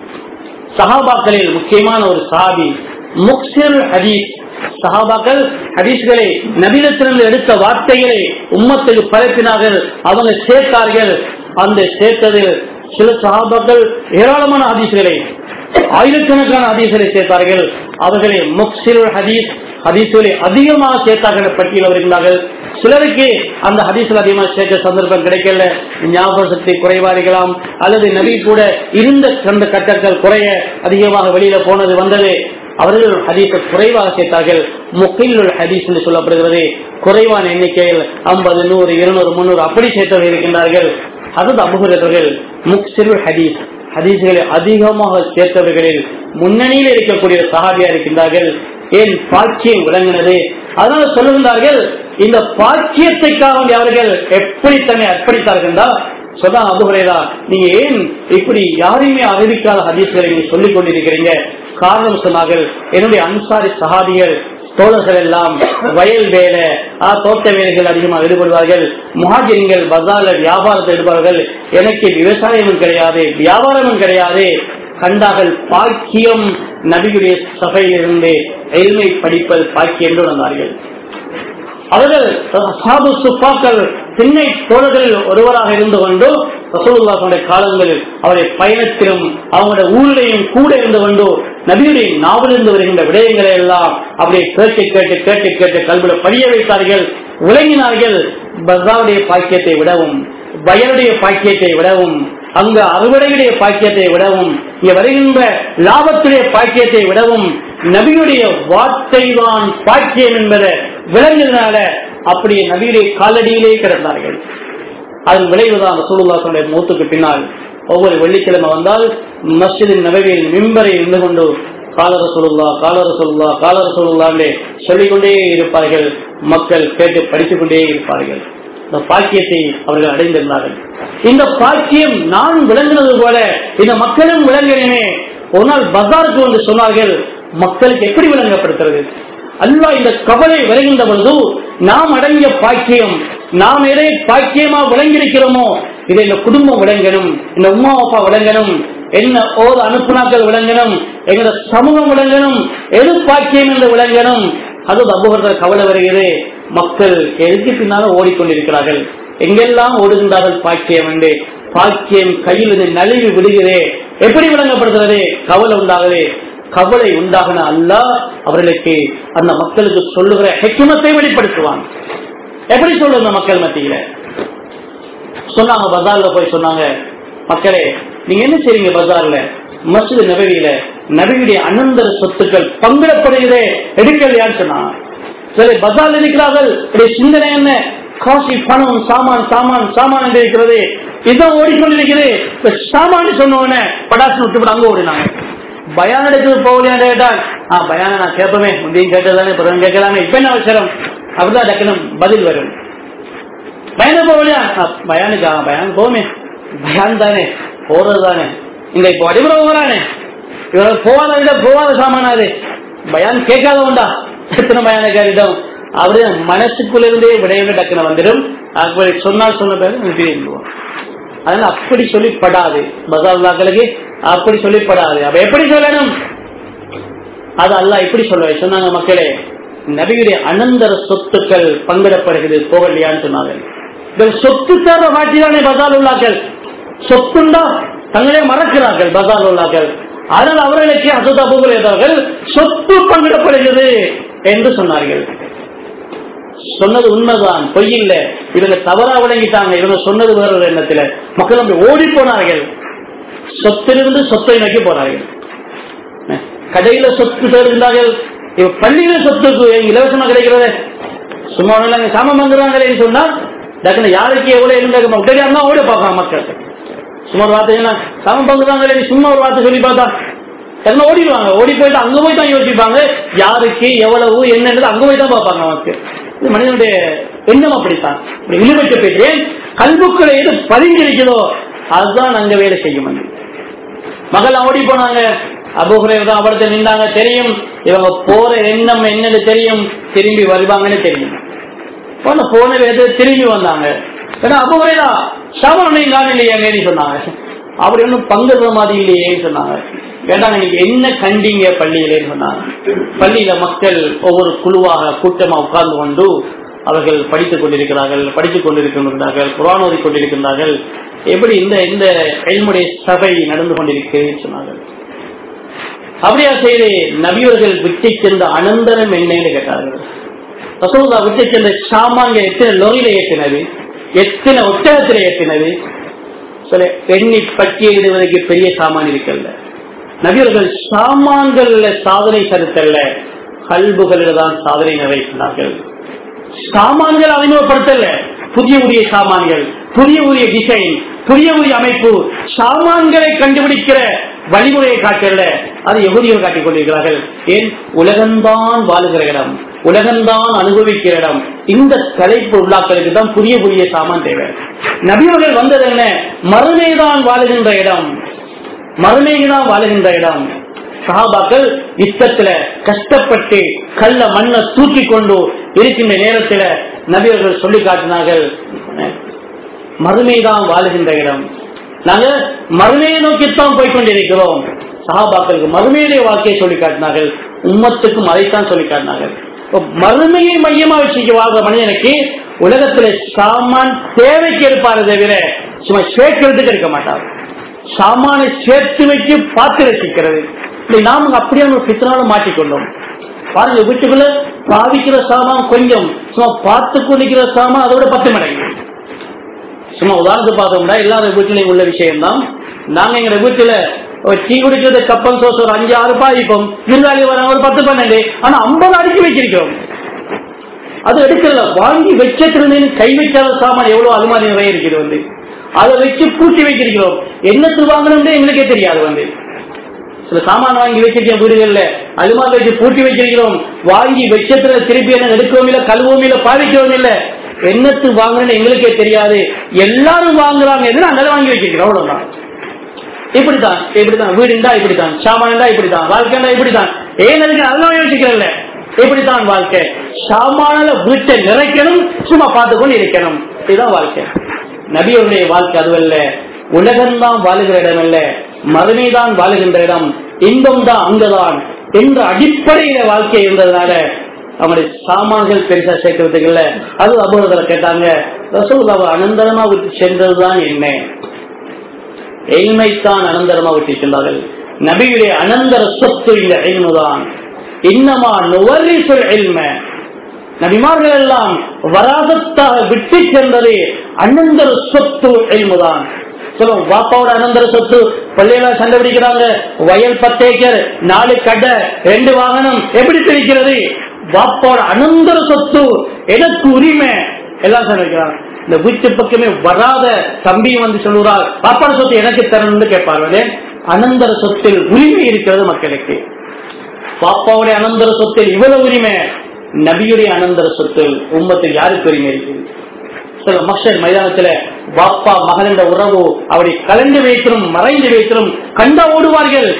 Speaker 1: சஹாபாக்களில் முக்கியமான ஒரு சஹாபி, முக்ஸிர் ஹதீஸ். சஹாபாக்கள் ஹதீஸ்களை நபியிடத்திலிருந்து எடுத்த வார்த்தைகளை உம்மத்துக்கு பரப்பினார்கள், அவங்க சேர்த்தார்கள். அந்த சேர்த்ததில் சில சஹாபாக்கள் ஏராளமான ஹதீஸ்களை, ஆயிரக்கணக்கான ஹதீஸ்களை சேர்த்தார்கள். அவர்களை முக்ஸிர் ஹதீஸ், ஹதீஸ்களை அதிகமாக சேர்த்தார்கள் பட்டியல் வருகிறார்கள். சிலருக்கு அந்த ஹதீஸ்கள் அதிகமாக சேர்க்க சந்தர்ப்பம் கிடைக்கல, ஞாபக சக்தி குறைவா இருக்கலாம், அல்லது நபி கூட இருந்த கண்ட கட்டங்கள் குறைய அதிகமாக வெளியில போனது வந்தது. அவர்கள் ஹதீஸை குறைவாக சேர்த்தார்கள். முக்கில் ஹதீஸ் என்று சொல்லப்படுகிறது. குறைவான எண்ணிக்கையில் 50, 100, 200, 300 அப்படி சேர்த்தவர்கள் இருக்கின்றார்கள். அதாவது அபூ ஹுரைரா முக்ஸிர் ஹதீஸ், ஹதீஸ்களை அதிகமாக சேர்த்தவர்களில் முன்னணியில் இருக்கக்கூடிய சஹாபியா இருக்கின்றார்கள். ஏன் பாக்கியம் விளங்கினது. அதனால சொல்லுகின்றார்கள், இந்த பாக்கியத்தைக்காக அவர்கள் எப்படி தன்னை அர்ப்பணித்தார்கள். சொன்னா அபூ ஹுரைரா, நீங்க ஏன் இப்படி யாரையுமே அறிவிக்காத ஹதீஸ்களை நீங்க சொல்லிக் கொண்டிருக்கிறீங்க? காரணம் சொன்னார்கள், என்னுடைய அன்சாரி சஹாபிகள் தோழர்கள் எல்லாம் வயல் வேலை, தோட்ட வேலைகள் அதிகமாக ஈடுபடுவார்கள். முஹாஜிர்கள் பஜார்ல வியாபாரத்தில் ஈடுபடுவார்கள். எனக்கு விவசாயமும் கிடையாது, வியாபாரமும் கிடையாது. கண்டார்கள் பாக்கியம் நபியுடைய சபையிலிருந்து எல்மை படிப்பது பாக்கியம் என்று வந்தார்கள். அவர்கள் சாபு சுப்பாக்கள் திண்ணை தோழர்களில் ஒருவராக இருந்து கொண்டு ரசூலுல்லாஹ்வுடைய காலங்களில் அவருடைய பயணத்திலும் அவங்களுடைய ஊரிலையும் கூட இருந்து கொண்டு நபியுடைய நாவலிருந்து வருகின்ற விடயங்களை எல்லாம் அப்படியே கேட்டு கேட்டு கேட்டு கேட்டு கல்வில படிய வைத்தார்கள், விளங்கினார்கள். பஸாருடைய பாக்கியத்தை விடவும், வயலுடைய பாக்கியத்தை விடவும், அங்கு அறுவடையுடைய பாக்கியத்தை விடவும், இங்க வருகின்ற லாபத்துடைய பாக்கியத்தை விடவும் நபியுடைய வார்த்தை தான் பாக்கியம் என்பதை விளங்கினால அப்படியே நபியுடைய காலடியிலே கிடந்தார்கள். அதன் விளைவுதான் ரசூலுல்லாஹ்வுடைய மௌத்துக்கு பின்னால் ஒவ்வொரு வெள்ளிக்கிழமை வந்தால் மஸ்ஜிதின் நபவியில் மிம்பரை இருந்து கொண்டு கால ரசூலுல்லாஹ் கால ரசூலுல்லாஹ் கால ரசூலுல்லாஹ் சொல்லிக்கொண்டே இருப்பார்கள். மக்கள் கேட்டு படித்துக் கொண்டே இருப்பார்கள். இந்த பாக்கியத்தை அவர்கள் அடைந்திருந்தார்கள். இந்த பாக்கியம் நான் விளங்கினது போல இந்த மக்களும் விளங்கினே. ஒரு நாள் பஜாருக்கு வந்து சொன்னார்கள், மக்களுக்கு எப்படி விளங்கப்படுத்துறது? அல்லாஹ் இந்த கவலை விளைகின்ற பொழுது நாம் அடங்கிய பாக்கியம், நாம் எதை பாக்கியமா விளங்கியிருக்கிறோமோ இதை இந்த குடும்பம் விளங்கணும், இந்த உம்மா அப்பா விளங்கணும், என்ன ஓர் அனுப்புனாக்கள் விளங்கணும், எங்களோட சமூகம் விளங்கணும், எது பாக்கியம் என்று விளங்கணும். அது அபூஹுரைரா கவலை வருகிறது. மக்கள் எதுக்கு பின்னாலும் ஓடிக்கொண்டிருக்கிறார்கள், எங்கெல்லாம் ஓடுகின்றார்கள் பாக்கியம் என்று. பாக்கியம் கையில் நழுவி விடுகிறே, எப்படி விளங்கப்படுகிறது? கவலை உண்டாகுது. கவலை உண்டாகின அல்லாஹ் அவர்களுக்கு அந்த மக்களுக்கு சொல்லுகிற ஹிக்மத்தை வெளிப்படுத்துவான். எப்படி சொல்லுங்க மக்கள் மத்தியில சொன்னாங்க, பஜார்ல போய் சொன்னாங்க, மக்களே நீங்க என்ன செய்றீங்க? பஜார்ல மஸ்ஜித் நபவியில நபியுடைய அனந்தர சொத்துக்கள் பங்கிடப்படுகிறே, எடுக்கலையான்னு சொன்னாங்க. சரி, பஜார்ல இருக்கிறார்கள், சிந்தனை என்ன? காசி, பணம், சாமான் சாமான் சாமான் என்று இருக்கிறது, இதான் ஓடிக்கொண்டிருக்கிறது. சாமான் சொன்ன படாசு விட்டு அங்க ஓடினாங்க. பயான் எடுக்கிறது போகலையான்னு கேட்டால், பயான நான் கேட்பமே, முந்தையும் கேட்டதானே, பிறகு கேட்கலாமே, இப்ப என்ன அவசரம்? அப்படிதான் டக்குனும் பதில் வரும். பயண போகலையா? பயானுக்கா? பயான் போமே, பயான் தானே, போறது தானே. இங்க இப்போ அடிமுறை போறானே, இவர்கள் போவாத சாமானாது. பயான் கேட்காத உண்டா? எத்தனை பயான கேட்டோம். அவரு மனசுக்குள்ள இருந்தே விடையில டக்குன வந்துடும். அப்படி சொன்னால் சொன்ன பேரு அதனால அப்படி சொல்லிப்படாது. பஜார்களுக்கு அப்படி சொல்லிப்படாது. அப்ப எப்படி சொல்லணும்? அது அல்லாஹ் இப்படி சொன்னாங்க, மக்களே நபியுடைய அனந்தர சொத்துக்கள் பங்கிடப்படுகிறது போகலையான்னு சொன்னாங்க. சொத்து தேர்ற காட்சிதானே பஜார் உள்ளாக்கள். சொத்துண்டா தங்களே மறக்கிறார்கள் பஜார் உள்ளாக்கள். அதனால் அவர்களுக்கு ஹஸரத் அபூ ஹுரைரா சொத்து பங்கிடப்படுகிறது என்று சொன்னார்கள். சொன்னது உண்மைதான், பொய் இல்ல. இவங்க தவறா விளங்கிட்டாங்க. இவங்க சொன்னது வேற ஒரு எண்ணத்துல மக்கள் அப்படி ஓடி போனார்கள். சொத்திலிருந்து சொத்தை நோக்கி போனார்கள். கடையில சொத்து தேடுகின்றார்கள், பள்ளியில சொத்துக்கு இலவசமா கிடைக்கிறது. சும்மா சாமம் வந்துடுறாங்களே சொன்னா டக்குனு யாருக்கு எவ்வளவு இருந்தாங்க உடனே ஓடி பார்க்கலாம் மக்கள். சும்மா ஒரு வார்த்தை என்ன சாமம் பங்குறாங்களே, சும்மா ஒரு வார்த்தை சொல்லி பார்த்தா எல்லாம் ஓடிடுவாங்க. ஓடி போயிட்டு அங்க போய் தான் யோசிப்பாங்க, யாருக்கு எவ்வளவு என்னன்றது அங்க போய் தான் பார்ப்பாங்க. நமக்கு இது மனிதனுடைய எண்ணம் அப்படித்தான். இழுவைக்க போயிட்டு கல்புக்களை எது பதிஞ்சிருக்கிறதோ அதுதான் அங்க வேலை செய்யும். மகள் ஓடி போனாங்க, அபூ ஹுரைரா அவர்கிட்ட நின்றாங்க. தெரியும் இவங்க போற எண்ணம் என்னன்னு தெரியும், திரும்பி வருவாங்கன்னு தெரியும். போன வேத திரும்பி வந்தாங்க. ஏன்னா அபூ ஹுரைரா சாமான் இல்லையாங்கன்னு சொன்னாங்க. அப்படி ஒன்னும் பங்குற மாதிரி இல்லையேன்னு சொன்னாங்க. கேட்டாங்க, நீங்க என்ன கண்டீங்க பள்ளியிலேன்னு சொன்னாங்க. பள்ளியில மக்கள் ஒவ்வொரு குழுவாக கூட்டமா உட்கார்ந்து கொண்டு அவர்கள் படித்துக் கொண்டிருக்கிறார்கள், குர்ஆன் ஓதிக் கொண்டிருக்கின்றார்கள். எப்படி இந்த இல்முடைய சபை நடந்து கொண்டிருக்கிறேன்னு சொன்னார்கள். அப்படியா செய்து நபியவர்கள் விட்டு சென்ற அனந்தரம் என்னன்னு கேட்டார்கள். ரசூலுல்லாஹ் விட்டு சென்ற சாமான்கள் எத்தனை லொரியில ஏற்றினது, எத்தனை ஒட்டகத்தில் ஏற்றினது, சில எண்ணி பட்டியலிடுவதற்கு பெரிய சாமான் இருக்கல்ல. நபியவர்கள் சாமான்கள் சாதனை கருத்தல்ல, கல்புகளில் தான் சாதனை நிறைவேற்றினார்கள். சாமான்கள் அறிமுகப்படுத்தல, புதிய சாமான்கள், புதிய டிசைன், புதிய அமைப்பு, சாமான்களை கண்டுபிடிக்கிற வழிமுறையை காட்டல. அது யஹூதிகள் காட்டிக் கொண்டிருக்கிறார்கள். ஏன்? உலகம்தான் வாழுகிற இடம், உலகம்தான் அனுபவிக்கிற இடம். இந்த தலைப்பு உள்ளாக்களுக்கு தான் புதிய சாமான் தேவை. நபியவர்கள் வந்தது என்ன? மறுமைதான் வாழுகின்ற இடம், மறுமைதான் வாழுகின்ற இடம். சஹாபாக்கள் யுத்தத்துல கஷ்டப்பட்டு கல்ல மண்ணை தூக்கி கொண்டு இருக்கின்ற நேரத்தில் நபியவர்கள் சொல்லி காட்டினார்கள், மறுமைதான் வாழுகின்ற இடம். நாங்க மறுமையை நோக்கித்தான் போய்கொண்டிருக்கிறோம். சஹாபாக்களுக்கு மறுமையிலே வாழ்க்கையை சொல்லி காட்டினார்கள், உம்மத்துக்கும் அதைத்தான் சொல்லி காட்டினார்கள். மறுமையை மையமா வச்சு வாழ்ற மனிதனுக்கு உலகத்துல சாமான் தேவைக்கு இருப்பாரு தவிர சும்மா சேர்க்கிறதுக்கு இருக்க மாட்டார். சாமானை சேர்த்து வைக்க பார்த்து ரசிக்கிறது. நாம அப்படியே பித்தனாலும் மாட்டிக்கொண்டோம். பாருங்க, வீட்டுக்குள்ள பாவிக்கிற சாமான் கொஞ்சம், சும்மா பார்த்து கொண்டிருக்கிற சாமான் அதோட 10 மடங்கு. சும்மா உதாரணத்துக்கு பார்த்தோம்னா எல்லாரும் வீட்டிலையும் உள்ள விஷயம் தான். நாங்க எங்க வீட்டுல டீ குடிக்கிறது கப்பல் சோஸ் ஒரு 5-6 பாதிப்போம், விருந்தாளி வராங்க ஒரு 10-12, ஆனா 50 அடுக்கி வச்சிருக்கோம். அது எடுக்கல, வாங்கி வச்சிருந்து கை வைக்காத சாமான் எவ்வளவு அலுமாரி நிறைய இருக்குது. அதை வச்சு பூட்டி வைக்கிறோம். என்னத்து வாங்கணும்னு எங்களுக்கே தெரியாது. சில சாமான் வாங்கி வச்சிருக்கேன் வீடுகள்ல, அலுமாரி வச்சு பூட்டி வச்சிருக்கிறோம். வாங்கி வச்சத்துல திருப்பி என்ன எடுக்கவும் இல்லை, கழுவவும் இல்லை, பாதிக்கவும் இல்லை. என்னத்து வாங்கணும்னு எங்களுக்கே தெரியாது. எல்லாரும் வாங்குறாங்க, அங்கே வாங்கி வச்சிருக்கிறோம். அவ்வளவுதான். இப்படித்தான் வீடுண்டா இப்படித்தான், சாமான்டா இப்படித்தான், வாழ்க்கைண்டா இப்படித்தான். ஏன் அதுக்கு அதெல்லாம் யோசிக்கிறல்ல. இப்படித்தான் வாழ்க்கை. சாமான வீட்டை நிறைக்கணும், சும்மா பார்த்துக்கொண்டு இருக்கணும். இதுதான் வாழ்க்கை. நபியுடைய வாழ்க்கை அதுவல்ல. உலகம்தான் வாழுகிற இடம் அல்ல, மறுமைதான் வாழுகின்ற இடம், இன்பம் தான் அங்கதான் என்ற அடிப்படையில வாழ்க்கை இருந்ததுனால அவங்களுடைய சாமான்கள் பெருசா சேர்க்கறதுக்கு இல்ல. அது அபூஹுரைரா கேட்டாங்க, ரசூலுல்லாஹ் அனந்தரமா விட்டு சென்றதுதான் என்ன? இல்மைத்தான் அனந்தரமா விட்டு சென்றார்கள். நபியுடைய அனந்தர சொத்து இந்த இல்முதான். இன்னமா நுவரிசுல் இல்ம, நபிமார்கள் எல்லாம் வராதத்தாக விட்டு சென்றது அனந்தர சொத்து இல்முதான். சொல்லுவோம், வாப்பாவோட அனந்தர சொத்து பள்ளியெல்லாம் சண்டை பிடிக்கிறாங்க. வயல் 10 ஏக்கர், 4 கடை, 2 வாகனம், எப்படி பிரிக்கிறது? வாப்பாவோட அனந்தர சொத்து எனக்கு உரிமை எல்லாம் சண்டை வைக்கிறாங்க. இந்த வீட்டு பக்கமே வராத தம்பி வந்து சொல்லுறார், பாப்பாட சொத்து எனக்கு தரணும்னு கேட்பார்கள். அனந்தர சொத்தில் உரிமை இருக்கிறது மக்களுக்கு. பாப்பாவுடைய அனந்தர சொத்தில் இவ்வளவு உரிமை, நபியுடைய அனந்தர சொத்தில் உம்மத்தில் யாருக்கு உரிமை இருக்கு? சில மக்சர் மைதானத்துல பாப்பா மகன் என்ற உறவு அவரை கலந்து வைத்திரும் மறைந்து வைத்திரும் கண்டா ஓடுவார்கள்.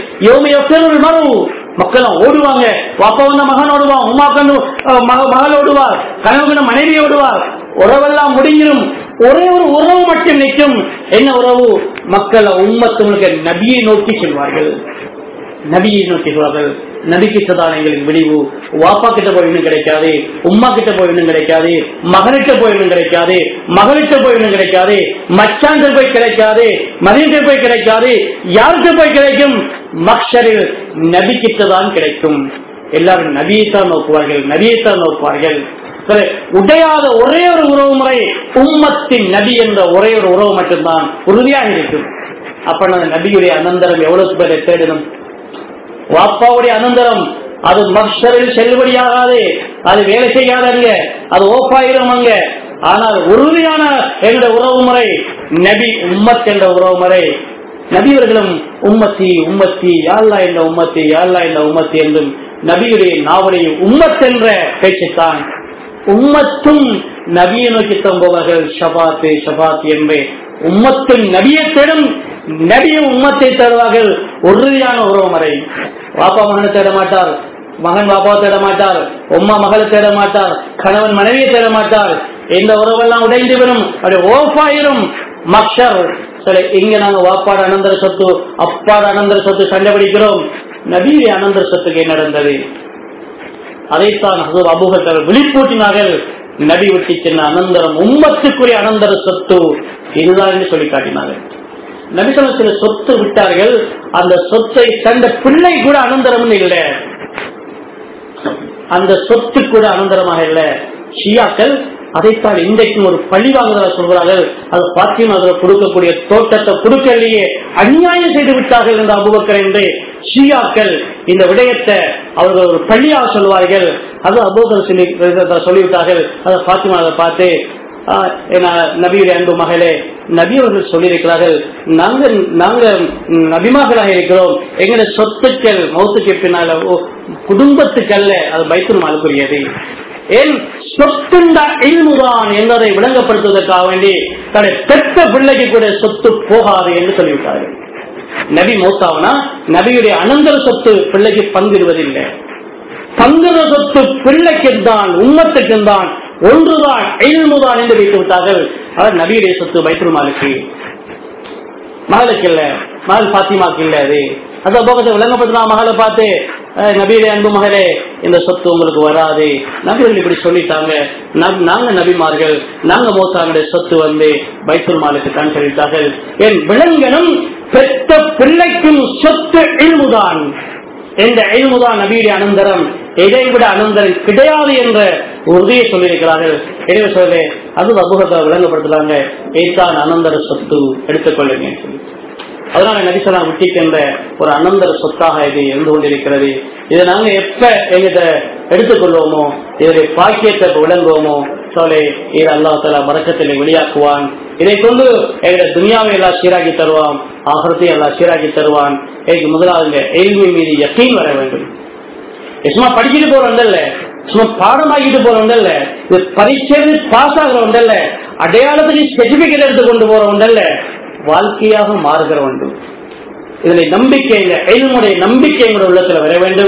Speaker 1: மறு மக்கள் ஓடுவாங்க. பாப்பா வந்த மகன் ஓடுவான், உமா கண்டு மகள் ஓடுவார், கனவு மனைவி ஓடுவார். உறவெல்லாம் முடிஞ்சிடும், ஒரே ஒரு உறவு மட்டும் நிற்கும். என்ன உறவு? மக்கள் உம்மத்துக்கு நபியை நோக்கி செல்வார்கள், நபியை நோக்கி செல்வார்கள். நபிக்கு தான் எங்களுக்கு விடிவு. வாப்பா கிட்ட போய் இன்னும் கிடைக்காது, உமா கிட்ட போய் இன்னும் கிடைக்காது, மகனிட்ட போய் இன்னும் கிடைக்காது, மகளிட்ட போய் இன்னும் கிடைக்காது, மச்சான் போய் கிடைக்காது, மதியத்தை போய் கிடைக்காது. யாருக்கு போய் கிடைக்கும்? மக்ஷரில் நபி கிட்ட தான் கிடைக்கும். எல்லாரும் நபியைத்தான் நோக்குவார்கள், நபியைத்தான் நோக்குவார்கள். உடையாத ஒரே ஒரு உறவு முறை உம்மத்தின் நபி என்ற ஒரே ஒரு உறவு மட்டும்தான் உறுதியாக இருக்கும். அப்ப நபியுடைய அனந்தரம் எவ்வளவு பேரை தேடணும்? வாப்பாவுடைய அனந்தரம் அது மக்ஷரில் செல்லுபடியாகாது, அது வேலை செய்யாதங்க, அது ஓப்பாயிரம் அங்க. ஆனால் உறுதியான என்ற உறவு முறை நபி உம்மத் என்ற உறவு முறை. நபியவர்களும் உம்மத்தி உம்மத்தி யாழ்லா என்ற உம்மத்தி யாழ்லா என்ற உம்மத்தி என்றும் நபியுடைய நாவலை உம்மத் என்ற பேச்சுத்தான். உம்மத்தும் நபியை நோக்கி தம்பவர்கள் ஷபாத்து ஷபாத் என்பே உம்மத்தின் நபியை தேடும், நபியும் உம்மத்தை தேடுவார்கள். உறுதியான உறவு முறை. வாப்பா மகனை தேட மாட்டார், மகன் பாப்பாவை தேட மாட்டார், உம்மா மகளை தேட மாட்டார், கணவன் மனைவியை தேட மாட்டார். இந்த உறவெல்லாம் உடைந்து வரும், அப்படி ஓப்பாயிரும் மக்ஷர். சரி, இங்க நாங்க வாப்பாட அனந்தர சொத்து அப்பாட அனந்தர சொத்து கண்டுபிடிக்கிறோம். நபியுடைய அனந்தர சொத்துக்கு என்ன நடந்தது? அதைத்தான் அபூஹுரைரா விழிப்பூட்டினார்கள். நபி விட்டு சென்ற அனந்தரம் உம்மத்துக்குரிய அனந்தர சொத்து இதுதான் என்று சொல்லி காட்டினார்கள். நபி சில சொத்து விட்டார்கள், அந்த சொத்தை கண்ட பிள்ளை கூட அனந்தரம் இல்லை, அந்த சொத்து கூட அனந்தரமாக இல்லை. ஷியாக்கள் அதைத்தான் இன்றைக்கும் ஒரு பழி வாங்குவதாக சொல்கிறார்கள். அது பாத்திமா கொடுக்கக்கூடிய தோட்டத்தை கொடுக்கலையே அநியாயம் செய்து விட்டார்கள் என்று அபூபக்கர் என்று ஷியாக்கள் இந்த விடயத்தை அவர்கள் ஒரு பள்ளியாக சொல்வார்கள். அது அபூபக்கர் சொல்லிவிட்டார்கள். அதை பாத்திமாவை பார்த்து, நபியுடைய அன்பு மகளே, நபி அவர்கள் சொல்லியிருக்கிறார்கள், நாங்க நபிமார்களாக இருக்கிறோம், எங்களுடைய சொத்துக்கள் மௌத்துக்கு பின்னால குடும்பத்துக்கல்ல, அது பைத்துல் மாலுக்குரியது. ஏன் சொத்துண்டா இல்முதான் என்பதை விளங்கப்படுத்துவதற்காக வேண்டி தன்னை பெற்ற பிள்ளைக்கு கூட சொத்து போகாது என்று சொல்லிவிட்டார்கள். நபி மௌத்தாவனா நபியுடைய அனந்தர சொத்து பிள்ளைக்கு பங்கிடுவதில்லை. பங்குற சொத்து பிள்ளைக்கு தான் உம்மத்துக்கு தான் ஒன்றுதான் இல்முதான் என்று வைத்து விட்டார்கள். அவர் நபியுடைய சொத்து பைத்துல் மாலுக்கு, மகளுக்கு இல்ல, மகள் பாத்திமாக்கு இல்ல. அது போகத்தை விளங்கப்படுத்தினா மகளை பார்த்து, நபியுடைய அன்பு மகளே, இந்த சொத்து உங்களுக்கு வராது, நபிகள் இப்படி சொல்லிட்டாங்க, நாங்க நபிமார்கள், நாங்க மோசானுடைய சொத்து வந்து பைத்துல் மாலுக்கு தான் சொல்லிட்டார்கள். என் விலங்கனும் பெற்ற பிள்ளைக்கும் சொத்து இல்முதான். இந்த இல்முதான் நபியுடைய அனந்தரம், இதைவிட அனந்தரம் கிடையாது என்ற உறுதியை சொல்லியிருக்கிறார்கள். எனவே சொல்ல அது அபூஹுரைரா விளங்கப்படுத்துறாங்க, இதுதான் அனந்தர சொத்து, எடுத்துக்கொள்ளுங்க சொல்லி. அதனால நபிசலாம் விட்டிருக்கின்ற ஒரு அனந்தர சொத்தாக இது இருந்து கொண்டிருக்கிறது. இதை நாங்க எப்ப எங்கிட்ட எடுத்துக்கொள்வோமோ, இதனுடைய பாக்கியத்தை விளங்குவோமோ, சோலை இது அல்லாஹ் தஆலா பரக்கத்திலே வெளியாக்குவான். இதை கொண்டு எங்களுடைய துனியாவை எல்லாம் சீராக்கி தருவான், ஆகிரத்தை எல்லாம் சீராக்கி தருவான். எனக்கு முதலாவது இல்மின் மீது யகீன் வர வேண்டும். சும்மா படிச்சுட்டு போறோம்ல, சும்மா பாடமாக்கிட்டு போறோம்ல, இது பரீட்சை பாஸ் ஆகிறோம்ல, அடையாளத்துக்கு சர்டிபிகேட் எடுத்து கொண்டு போறோம்ல, வாழ்க்கையாக மாறுகிற வேண்டும். இதுல நம்பிக்கை, இல்முடைய நம்பிக்கை எங்களுடைய உள்ளத்துல வர வேண்டும்.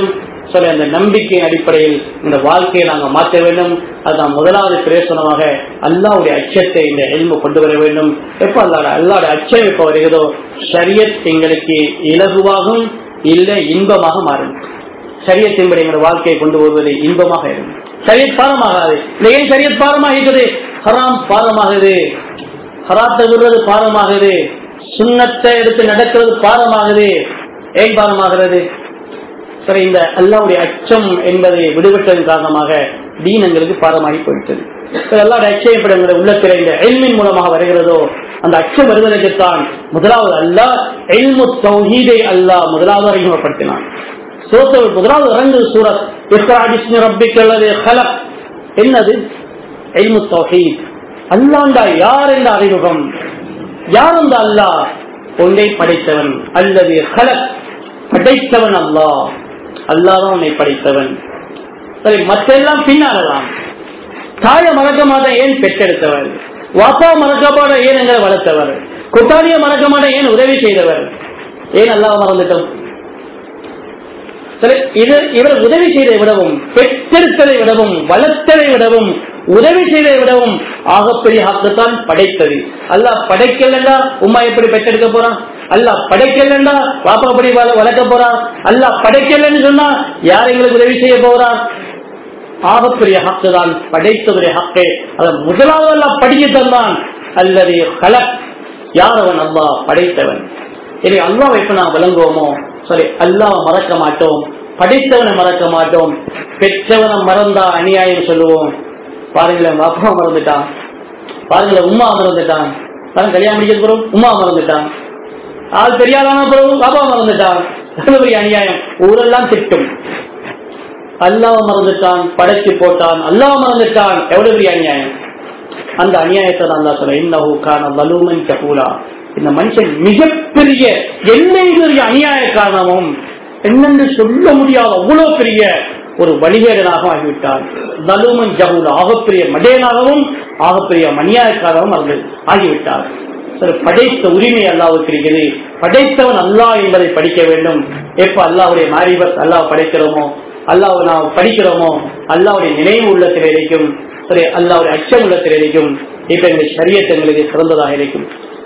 Speaker 1: சொல்லி அந்த நம்பிக்கையின் அடிப்படையில் இந்த வாழ்க்கையை நாங்கள் மாற்ற வேண்டும். அதுதான் முதலாவது பிரயோசனமாக அல்லாஹ்வுடைய அச்சத்தை இந்த இல்மு கொண்டு வர வேண்டும். எப்ப அல்லாஹ்வுடைய அச்சம் எப்ப வருகிறதோ ஷரியத் எங்களுக்கு இலகுவாகும், இல்லை இன்பமாக மாறும். ஷரியத்தின்படி எங்களுடைய வாழ்க்கையை கொண்டு வருவது இன்பமாக இருக்கும். ஷரியத் பாரமாகாது. ஏன் ஷரியத் பாரமாகிறது? ஹராம் பாரமாகுது, ஹராத்தை விடுறது பாரமாகுது, சுன்னத்தை எடுத்து நடக்கிறது பாரமாகுது. ஏன் பாரமாகிறது? சரி, இந்த அல்லாஹ்வுடைய அச்சம் என்பதை விடுபட்டதன் காரணமாக தீன் எங்களுக்கு பாரமாகி போயிட்டது. அல்லாஹ்வுடைய அச்சம் எப்படி எங்களுடைய உள்ளத்தில் இந்த இல்மின் மூலமாக வருகிறதோ அந்த அச்சம் வருவதற்குத்தான் முதலாவது அல்லாஹ் இல்மு தௌஹீதை அல்லாஹ் முதலாவது அறிமுகப்படுத்தினான். முதலாவது இரண்டு சூரத் இக்ரா பிஸ்மி ரப்பிக்கல்லதீ ஹலக். என்னது? இல்மு தௌஹீத். அல்லாஹ்ண்டா யார் என்ற அறிமுகம். யார் அந்த அல்லாஹ்? உன்னை படைத்தவன். அல்லதீ ஹலக், படைத்தவன் அல்லாஹ். அல்லாஹ் தான் உன்னை படைத்தவன். சரி, மற்றெல்லாம் பின்னாலதான். தாய மறக்க மாட்ட ஏன் பெற்றெடுத்தவர், வாப்பா மறக்க மாட்ட ஏன் எங்களை வளர்த்தவர், கொட்டாளிய மறக்க மாட்ட ஏன் உதவி செய்தவர், ஏன் அல்லாஹ் மறந்துட்டோம்? சரி, இவர் உதவி செய்ததை விடவும் பெற்றெடுத்ததை விடவும் வளர்த்ததை விடவும் உதவி செய்ததை விடவும் ஆகப்பெரிய ஹக்குத்தான் படைத்தது. அல்லாஹ் படைக்கலண்டா உம்மா எப்படி பெற்றெடுக்க போறான்? அல்லாஹ் படைக்கலண்டா பாப்பா எப்படி வளர்க்க போறான்? அல்லாஹ் படைக்கலன்னு சொன்னா யார் எங்களுக்கு உதவி செய்ய போறான்? ஆகப்பெரிய ஹக்கு தான் படைத்தவருடைய ஹக்கே. அதை முதலாவது அல்லாஹ் படிக்க தந்தான். அல்லது ஹலக், யார் அவன்? அல்லாஹ் படைத்தவன். இதை அல்லாஹ் எப்ப நான் விளங்குவோமோ சரி, அல்லாஹ் மறக்க மாட்டோம், படைத்தவனை மறக்க மாட்டோம். பெற்றவனை மறந்தா அநியாயம் சொல்லுவோம். பாருங்களேன், அப்பா மறந்துட்டான், பாருங்களேன் உம்மா மறந்துட்டான், பாருங்க கல்யாணம் முடிக்கிறது பிறகு உம்மா மறந்துட்டான், ஆள் பெரியாரான பிறகு அப்பா மறந்துட்டான். பெரிய அநியாயம். ஊரெல்லாம் திட்டும். அல்லாஹ் மறந்துட்டான், படைச்சு போட்டான், அல்லாஹ் மறந்துட்டான், எவ்வளவு பெரிய அநியாயம். அந்த அநியாயத்தை தான் அல்லாஹ் சொல்ல, இன்னஹு கான ஸலூமன் ஜஹூலா. இந்த மனுஷன் மிகப்பெரிய எல்லை பெரிய அநியாய காரணமும் என்னென்று சொல்ல முடியாத அவ்வளவு பெரிய ஒரு வழிகேடனாக ஆகிவிட்டார். ஸலூமன் ஜஹூலா, ஆகப்பெரிய மடையனாகவும் ஆகப்பெரிய அநியாயக்காரவும் அவர்கள் ஆகிவிட்டார். படைத்த உரிமை அல்லாஹ்வுக்கு இருக்கிறது. படைத்தவன் அல்லாஹ் என்பதை படிக்க வேண்டும். எப்ப அல்லாஹ்வுடைய மாரிபத் அல்லாஹ் படைக்கிறோமோ, அல்லாஹ் நாம் படிக்கிறோமோ, அல்லாஹ்வுடைய நினைவு உள்ளத்தில் இருக்கும். சரி, அல்லாஹ்வுடைய அச்சம் உள்ளத்தில் இருக்கும். இப்ப எங்களுடைய ஷரியத் எங்களுக்கு சிறந்ததாக இருக்கும்.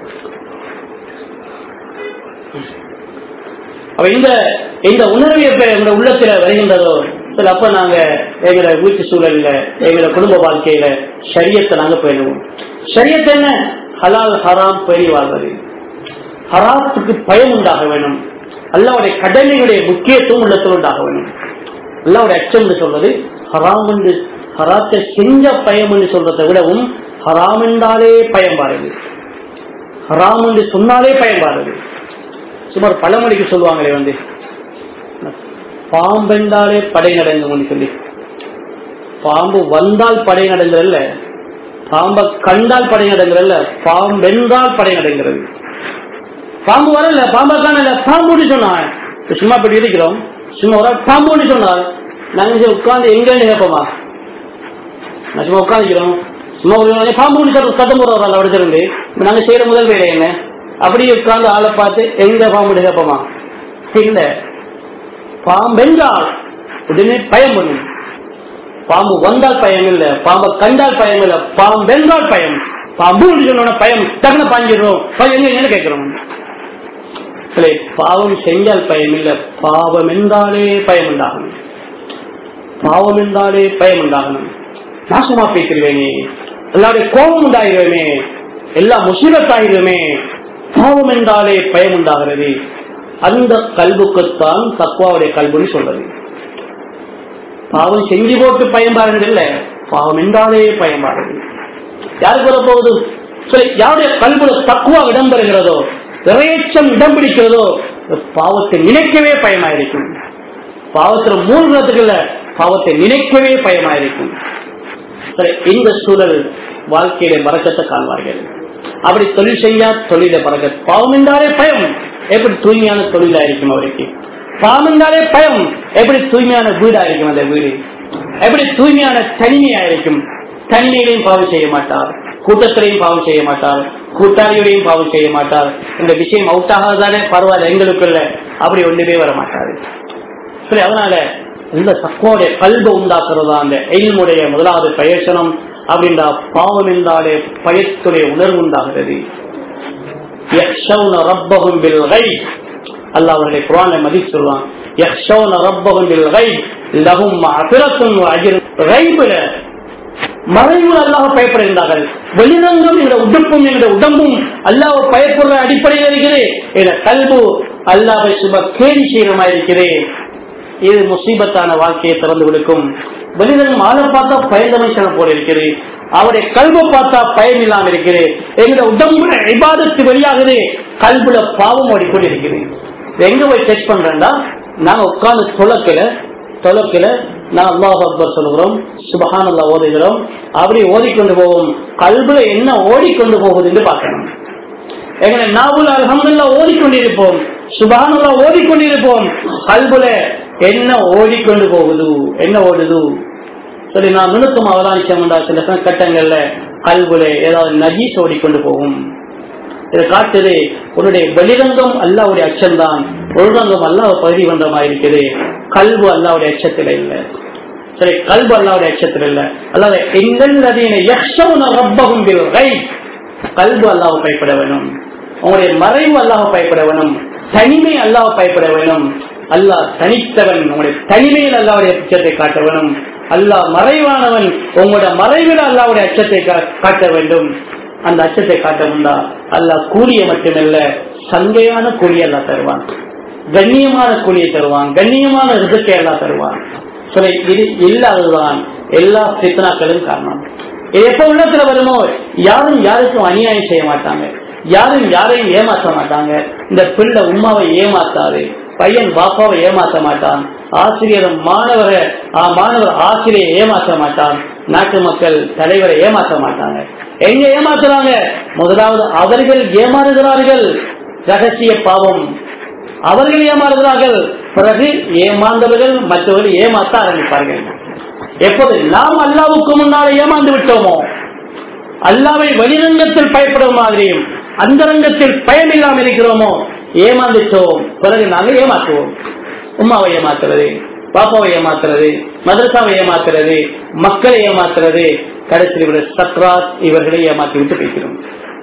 Speaker 1: அப்ப இந்த உணர்வு எப்ப எங்களுடைய உள்ளத்துல வருகின்றதோ சரி, அப்ப நாங்க எங்களோட வீட்டு சூழல்ல எங்களோட குடும்ப வாழ்க்கையில ஷரியத்தை நாங்க பேணுவோம். ஷரியத் என்ன? ஹலால் ஹராம் பேணி வாழ்வது. ஹராத்துக்கு பயம் உண்டாக வேணும். அல்லாஹ்வுடைய கடமைகளுடைய முக்கியத்துவம் உள்ளத்தில் உண்டாக வேணும். அல்லாஹ்வுடைய அச்சம் என்று சொல்வது ஹராம் என்று, ஹராத்தை செஞ்ச பயம் என்று சொல்றதை விடவும் ஹராம் என்றாலே பயம் பாருது, ஹராம் என்று சொன்னாலே பயம் பாருது. சுமார் பழமொழிக்கு சொல்லுவாங்களே பாம்பென்றாலே படை நடந்து சொல்லி, பாம்பு வந்தால் படை நடங்கிறல்ல, பாம்பை கண்டால் படை நடங்கிறல்ல, பாம்பென்றால் படை நடங்கிறது. பாம்பு வரல, பாம்பை காணல, பாம்புன்னு சொன்னான். சும்மா இப்படி இருக்கிறோம், சும்மா ஒரு பாம்புன்னு சொன்னால் நாங்க உட்கார்ந்து எங்க கேட்போமா? நான் சும்மா உட்காந்துக்கிறோம், சும்மா பாம்புன்னு சொல்ற சத்தம் போடுறோம் அவடிச்சிருந்து. நாங்க செய்யற முதல் வேலை என்ன? அப்படியே உட்கார்ந்து ஆளை பார்த்து எங்க பாம்பு கேட்போமா? இல்ல, பாம்பென்றால் உடனே பயம் பண்ணும். பாம்பு வந்தால் பயம் இல்ல, பாம்பை கண்டால் பயம் இல்ல, பாம்பென்றால் பயம். பாம்பு சொன்ன பயம் டக்குனு பாஞ்சிடுறோம், எங்க கேட்கிறோம். பாவம் செஞ்சால் பயம் இல்ல, பாவம் என்றாலே பயம் உண்டாகணும். பாவம் என்றாலே பயம் உண்டாகணும். நாசமா பேசிடுவேனே, எல்லாருடைய கோபம் உண்டாகிடுவேனே, எல்லா முசீபத்தாகிடுவேமே. பாவம் என்றாலே பயம் உண்டாகிறது. அந்த கல்புக்குத்தான் தக்வாவுடைய கல்புன்னு சொல்றது. பாவம் செஞ்சு போட்டு பயன்பாருங்க இல்ல, பாவம் என்றாலே பயன்பாருங்க. யாருக்கு வர போகுது? யாருடைய கல்புல தக்வா இடம் பெறுகிறதோ, இறையச்சம் இடம் பிடிக்கிறதோ, பாவத்தை நினைக்கவே பயமாயிருக்கும். பாவத்துல மூழ்கிறதுக்கு இல்ல, பாவத்தை நினைக்கவே பயமாயிருக்கும். இந்த சூழல் வாழ்க்கையில பரக்கத்தை காண்பார்கள். அப்படி தொழில் செய்யா தொழில பரக்கத். பாவம் என்றாலே பயம், எப்படி தூய்மையான தொழிலா இருக்கும் அவருக்கு. பாவம் என்றாலே பயம், எப்படி தூய்மையான வீடா இருக்கும் அந்த வீடு, எப்படி தூய்மையான தனிமையா இருக்கும். தனிமையிலையும் பாவம் செய்ய மாட்டார், கூட்டத்திலையும் பாவம் செய்ய மாட்டார், கூட்டாளியோடையும் பாவம் செய்ய மாட்டார். இந்த விஷயம் அவுட் ஆகாதானே பரவாயில்ல எங்களுக்கு இல்ல, அப்படி ஒன்றுமே வர மாட்டாரு. சரி, அதனால இந்த தக்குவாவுடைய கல்பை உண்டாக்குறதா அந்த இல்முடைய முதலாவது பிரயோசனம். அப்படின்ற பாவம் என்றாலே பயத்துடைய உணர்வு உண்டாகிறது. அல்லாஹ் அவர்களை குர்ஆன்ல மதிச்சு சொல்வான், யக்ஷௌன ரப்பஹும் பில் கைப் லஹும் மஃபிரத்துன் வ அஜ்ருன். கைப்ல மறைவு அல்லாஹ் பயப்படுகின்றார்கள். வெளிரங்கம் என்ற உடுப்பும் என்ற உடம்பும் அல்லாஹ் பயப்படுற அடிப்படையில் இருக்கிறது. என்ற கல்பு அல்லாஹ்வை சுப கேலி செய்யறமா இருக்கிறது. இது முசீபத்தான வாழ்க்கையை திறந்து கொடுக்கும். வெளிரங்கம் ஆளை பார்த்தா பயந்தமைச்சன போல இருக்கிறது, அவருடைய கல்பை பார்த்தா பயம் இல்லாம இருக்கிறது. எங்க உடம்புல இபாதத்து வெளியாகுது, கல்புல பாவம் ஓடிக்கொண்டு இருக்கிறது. எங்க போய் செக் பண்றேன்னா, நாங்க உட்கார்ந்து தொலைக்கல நான் அல்லாஹ் அக்பர் சொல்லுகிறோம், சுப்ஹானல்லாஹ் ஓதுகிறோம், அப்படி ஓதிக்கொண்டு போவோம். கல்புல என்ன ஓடிக்கொண்டு போகுது என்று பார்க்கணும். எங்களை நாவுல அல்ஹம்துலில்லாஹ் ஓதிக்கொண்டிருப்போம், சுப்ஹானல்லாஹ் ஓதிக்கொண்டிருப்போம், கல்புல என்ன ஓடிக்கொண்டு போகுது, என்ன ஓடுது சொல்லி நான் நுணுக்கம் அவதானிச்சோம்டா. சில கட்டங்கள்ல கல்புல ஏதாவது நஜீஸ் ஓடிக்கொண்டு போகும். இதை காட்டுது உன்னுடைய வெளிரங்கம் அல்லாஹ்வுடைய அச்சம்தான், உள்ரங்கம் அல்லாஹ் பகுதி வந்தமாயிருக்குது. கல்பு அல்லாஹ்வுடைய அச்சத்தில் இல்லை. சரி, கல்பு அல்லாஹ்வுடைய அச்சத்தில் இல்லை. அல்லாஹ் இன்னல்லதீன யக்ஷௌன ரப்பஹும் பில் கைப், கல்பு அல்லாஹ் பயப்பட வேணும். உங்களுடைய மறைவு அல்லாஹ் பயப்பட வேணும். தனிமை அல்லாஹ் பயப்பட வேணும். அல்லாஹ் தனித்தவன், உங்களுடைய தனிமையில் அல்லாஹ்வுடைய அச்சத்தை காட்ட வேணும். அல்லாஹ் மறைவானவன், உங்களோட மறைவில் அல்லாஹ்வுடைய அச்சத்தை காட்ட வேண்டும். அந்த அச்சத்தை காட்ட முண்டா அல்லாஹ் கூலிய மட்டுமல்ல, சங்கையான கூலியை எல்லாம் தருவான், கண்ணியமான கூலியை தருவான், கண்ணியமான ரிசக்கை எல்லாம் தருவான். சொல்ல இது இல்லாததுதான் எல்லா ஃபித்னாக்களும் காரணம். இது எப்ப உள்ளத்துல வருமோ, யாரும் யாருக்கும் அநியாயம் செய்ய மாட்டாங்க, யாரும் யாரையும் ஏமாற்ற மாட்டாங்க. இந்த பிள்ளை உம்மாவை ஏமாத்தாது, பையன் பாப்பாவை ஏமாற்ற மாட்டான், ஆசிரியர் மாணவர் ஆசிரியரை ஏமாற்ற மாட்டான், நாட்டு மக்கள் தலைவரை ஏமாற்ற மாட்டாங்க. எங்க ஏமாத்துறாங்க? முதலாவது அவர்கள் ஏமாறுகிறார்கள், ரகசிய பாவம், அவர்கள் ஏமாறுகிறார்கள். பிறகு ஏமாந்தவர்கள் மற்றவர்கள் ஏமாற்ற ஆரம்பிப்பார்கள். எப்போது நாம் அல்லாஹ்வுக்கு முன்னால் ஏமாந்து விட்டோமோ, அல்லாஹ்வை வெளிரங்கத்தில் பயப்படும் மாதிரியும் அந்தரங்கத்தில் பயம் இல்லாமல் இருக்கிறோமோ, ஏமாந்துட்டோம். பிறகு நாங்கள் ஏமாற்றுவோம். உம்மாவை ஏமாத்துறது, பாப்பாவை ஏமாத்துறது, மதரசாவை ஏமாத்துறது, மக்களை ஏமாத்துறது, கடைசியில் இவர்கள் சத்ராத் இவர்களை ஏமாற்றி விட்டு பேசுகிறோம்.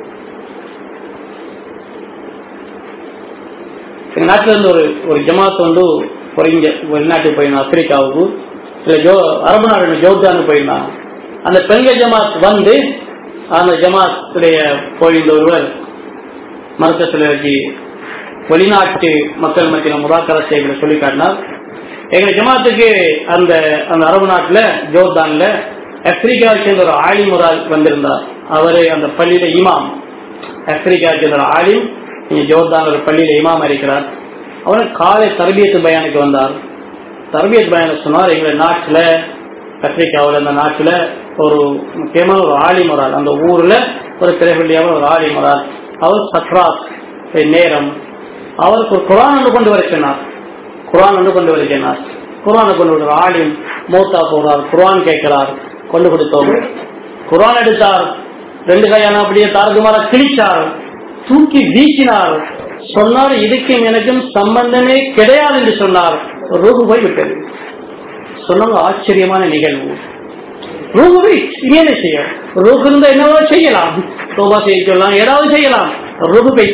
Speaker 1: எங்க நாட்டில இருந்து ஒரு ஜமாத் வந்து வெளிநாட்டுக்கு போயிருந்தோம், ஆப்பிரிக்காவுக்கு, இல்ல அரபு நாடு ஜோர்டானுக்கு போயிருந்தாங்க. அந்த பெண்கள் ஜமாத் வந்து அந்த ஜமாத்துடைய போயிருந்த ஒருவர் மருத்துவத்தில் வச்சு வெளிநாட்டு மக்கள் மத்தியில் முதாக்கரா செய்கிற சொல்லி காட்டினார். எங்க ஜமாத்துக்கு அந்த அரபு நாட்டுல ஜோர்டான்ல ஆப்பிரிக்காவை சேர்ந்த ஒரு ஆலிம் ஒரு வந்திருந்தார். அவரு அந்த பள்ளியில இமாம், ஆப்பிரிக்காவை சேர்ந்த ஒரு ஆலிம் ஜோர்தான் ஒரு பள்ளியில இமாம் இருக்கிறார். அவர் காலை தர்பியத்து பயானுக்கு வந்தார். தர்பியத் பயானுக்கு சொன்னார், எங்க நாட்டுல ஆப்பிரிக்காவில் அந்த நாட்டுல ஒரு முக்கியமான ஒரு ஆலிம் ஒரு அந்த ஊர்ல ஒரு திரைப்பள்ளியாக ஒரு ஆலிம் ஒரு அவர் சத்ராத் நேரம் அவருக்கு ஒரு குர்ஆன் ஒன்று கொண்டு வர சொன்னார். குர்ஆன் ஒன்று கொண்டு வர சொன்னார். குர்ஆனை கொண்டு வர ஆலிம் மௌத்தா போறார், குர்ஆன் கேட்கிறார், கொண்டு கொடுத்தோம். குர்ஆன் எடுத்தார், ரெண்டு கையான அப்படியே தாரகுமார கிழிச்சார், தூக்கி வீசினார், சொன்னார் இதுக்கும் எனக்கும் சம்பந்தமே கிடையாது என்று சொன்னார். ரூஹு போய் விட்டது. சொன்னாங்க ஆச்சரியமான நிகழ்வு. ரூஹு என்ன செய்ய, ரூஹு இருந்தா என்னவோ செய்யலாம், தோபா செய்ய சொல்லலாம், ஏதாவது செய்யலாம். ரூஹு போய்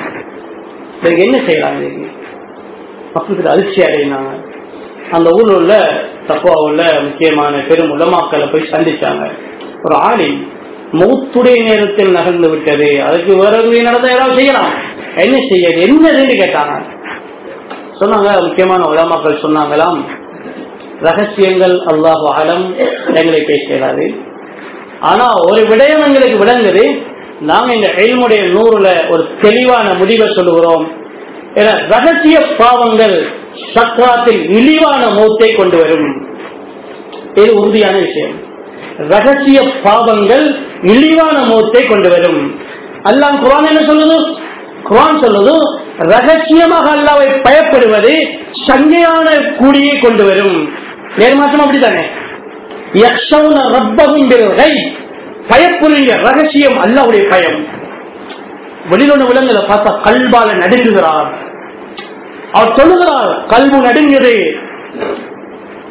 Speaker 1: என்ன செய்யலாம்? மக்களுக்கு அதிர்ச்சி அடையினாங்க. அந்த ஊர்ல உள்ள தக்குவா உள்ள முக்கியமான பெரும் உலமாக்களை போய் சந்திச்சாங்க. ஒரு ஆலிம் மௌத்துடைய நேரத்தில் நகர்ந்து விட்டது, அதுக்கு வேற நடந்தா ஏதாவது செய்யலாம், என்ன செய்ய என்னதுன்னு கேட்டாங்க. சொன்னாங்க முக்கியமான உலமாக்கள் சொன்னாங்களாம், ரகசியங்கள் அல்லாஹு அலம் எங்களை பேசுகிறாரு, ஆனா ஒரு விடயம் எங்களுக்கு விளங்குது, நாங்க இந்த இல்முடைய 100ல ஒரு தெளிவான முடிவை சொல்லுகிறோம். ரகசிய பாவங்கள் சக்ராத்தில் இழிவான மௌத்தை கொண்டு வரும். இது உறுதியான விஷயம். ரகசிய பாவங்கள் இழிவான மௌத்தை கொண்டு வரும். அல்லாஹ் குர்ஆன் என்ன சொல்லுது? குர்ஆன் சொல்லுது, ரகசியமாக அல்லாஹ்வை பயப்படுவது சங்கையான கூலியை கொண்டு வரும். நேர்மாற்றம் அப்படித்தானே. யக்ஷௌன ரப்பஹும் பில் கைப், பயப்புரிய ரகசியம் அல்லாஹ்வுடைய பயம். வெளியில விலங்குல பார்த்தா கல்பால நடுங்குகிறார், அவர் சொல்லுகிறார் கல்பு நடுங்குது.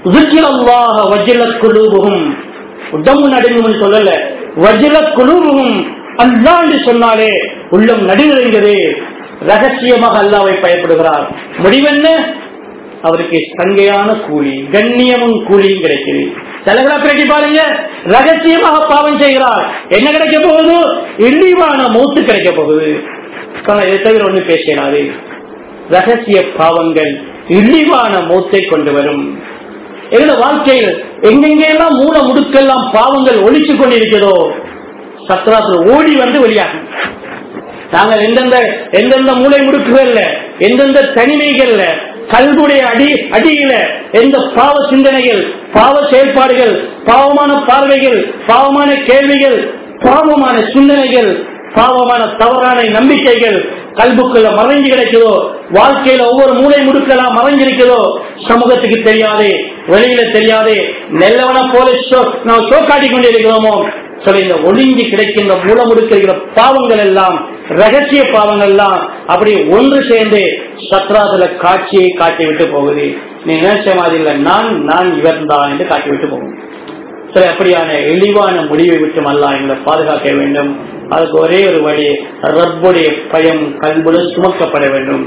Speaker 1: ذிக்ரல்லாஹ வஜ்லத் குலூபுஹும், உடம்பு நடுங்கும்னு சொல்லல, வஜ்லத் குலூபுஹும், அல்லாஹ் என்று சொன்னாலே உள்ளம் நடுங்குகிறது. ரகசியமாக அல்லாஹ்வை பயப்படுகிறார். முடிவென்ன? அவருக்கு சங்கையான கூலி, கண்ணியமும் கூலியும் கிடைக்குது. தலைவரா பேட்டி பாருங்க, ரகசியமாக பாவம் செய்கிறார், என்ன கிடைக்க போகுது? இழிவான மௌத்து கிடைக்க போகுது. இதை தவிர ஒண்ணு பேசினாரு. ரகசிய பாவங்கள் இழிவான மௌத்தை கொண்டு வரும். எங்க வாழ்க்கையில் எங்கெங்கெல்லாம் மூல முடுக்கெல்லாம் பாவங்கள் ஒழிச்சு கொண்டிருக்கிறதோ சத்ராத்துல ஓடி வந்து வெளியாகும். நாங்கள் எந்தெந்த மூளை முடுக்குகள்ல, எந்தெந்த தனிமைகள்ல, கல்வியுடைய அடியில எந்த பாவ சிந்தனைகள், பாவ செயல்பாடுகள், பாவமான பார்வைகள், பாவமான கேள்விகள், பாவமான சிந்தனைகள், பாவமான தவறான நம்பிக்கைகள் கல்புக்குள்ள மறைஞ்சு கிடைக்குதோ, வாழ்க்கையில ஒவ்வொரு மூளை முடுக்கலாம் மறைஞ்சிருக்கிறதோ, சமூகத்துக்கு தெரியாதே, வெளியில தெரியாதே, நெல்லவன போல நாம் சோக்காட்டி கொண்டிருக்கிறோமோ சொல்லி இந்த ஒளிஞ்சி கிடைக்கின்ற மூல முடுக்கிற பாவங்கள் எல்லாம், ரகசிய பாவங்கள் எல்லாம் அப்படி ஒன்று சேர்ந்து சத்ராதுல காட்சியை காட்டி விட்டு போகுது. நீ நினைச்ச மாதிரி இல்ல, நான் இவர் தான் என்று காட்டி விட்டு போகும். சரி, அப்படியான இழிவான முடிவை விட்டு அல்லா எங்களை பாதுகாக்க வேண்டும். அதுக்கு ஒரே ஒரு வழி, ரப்புடைய பயம் கல்புல சுமக்கப்பட வேண்டும்.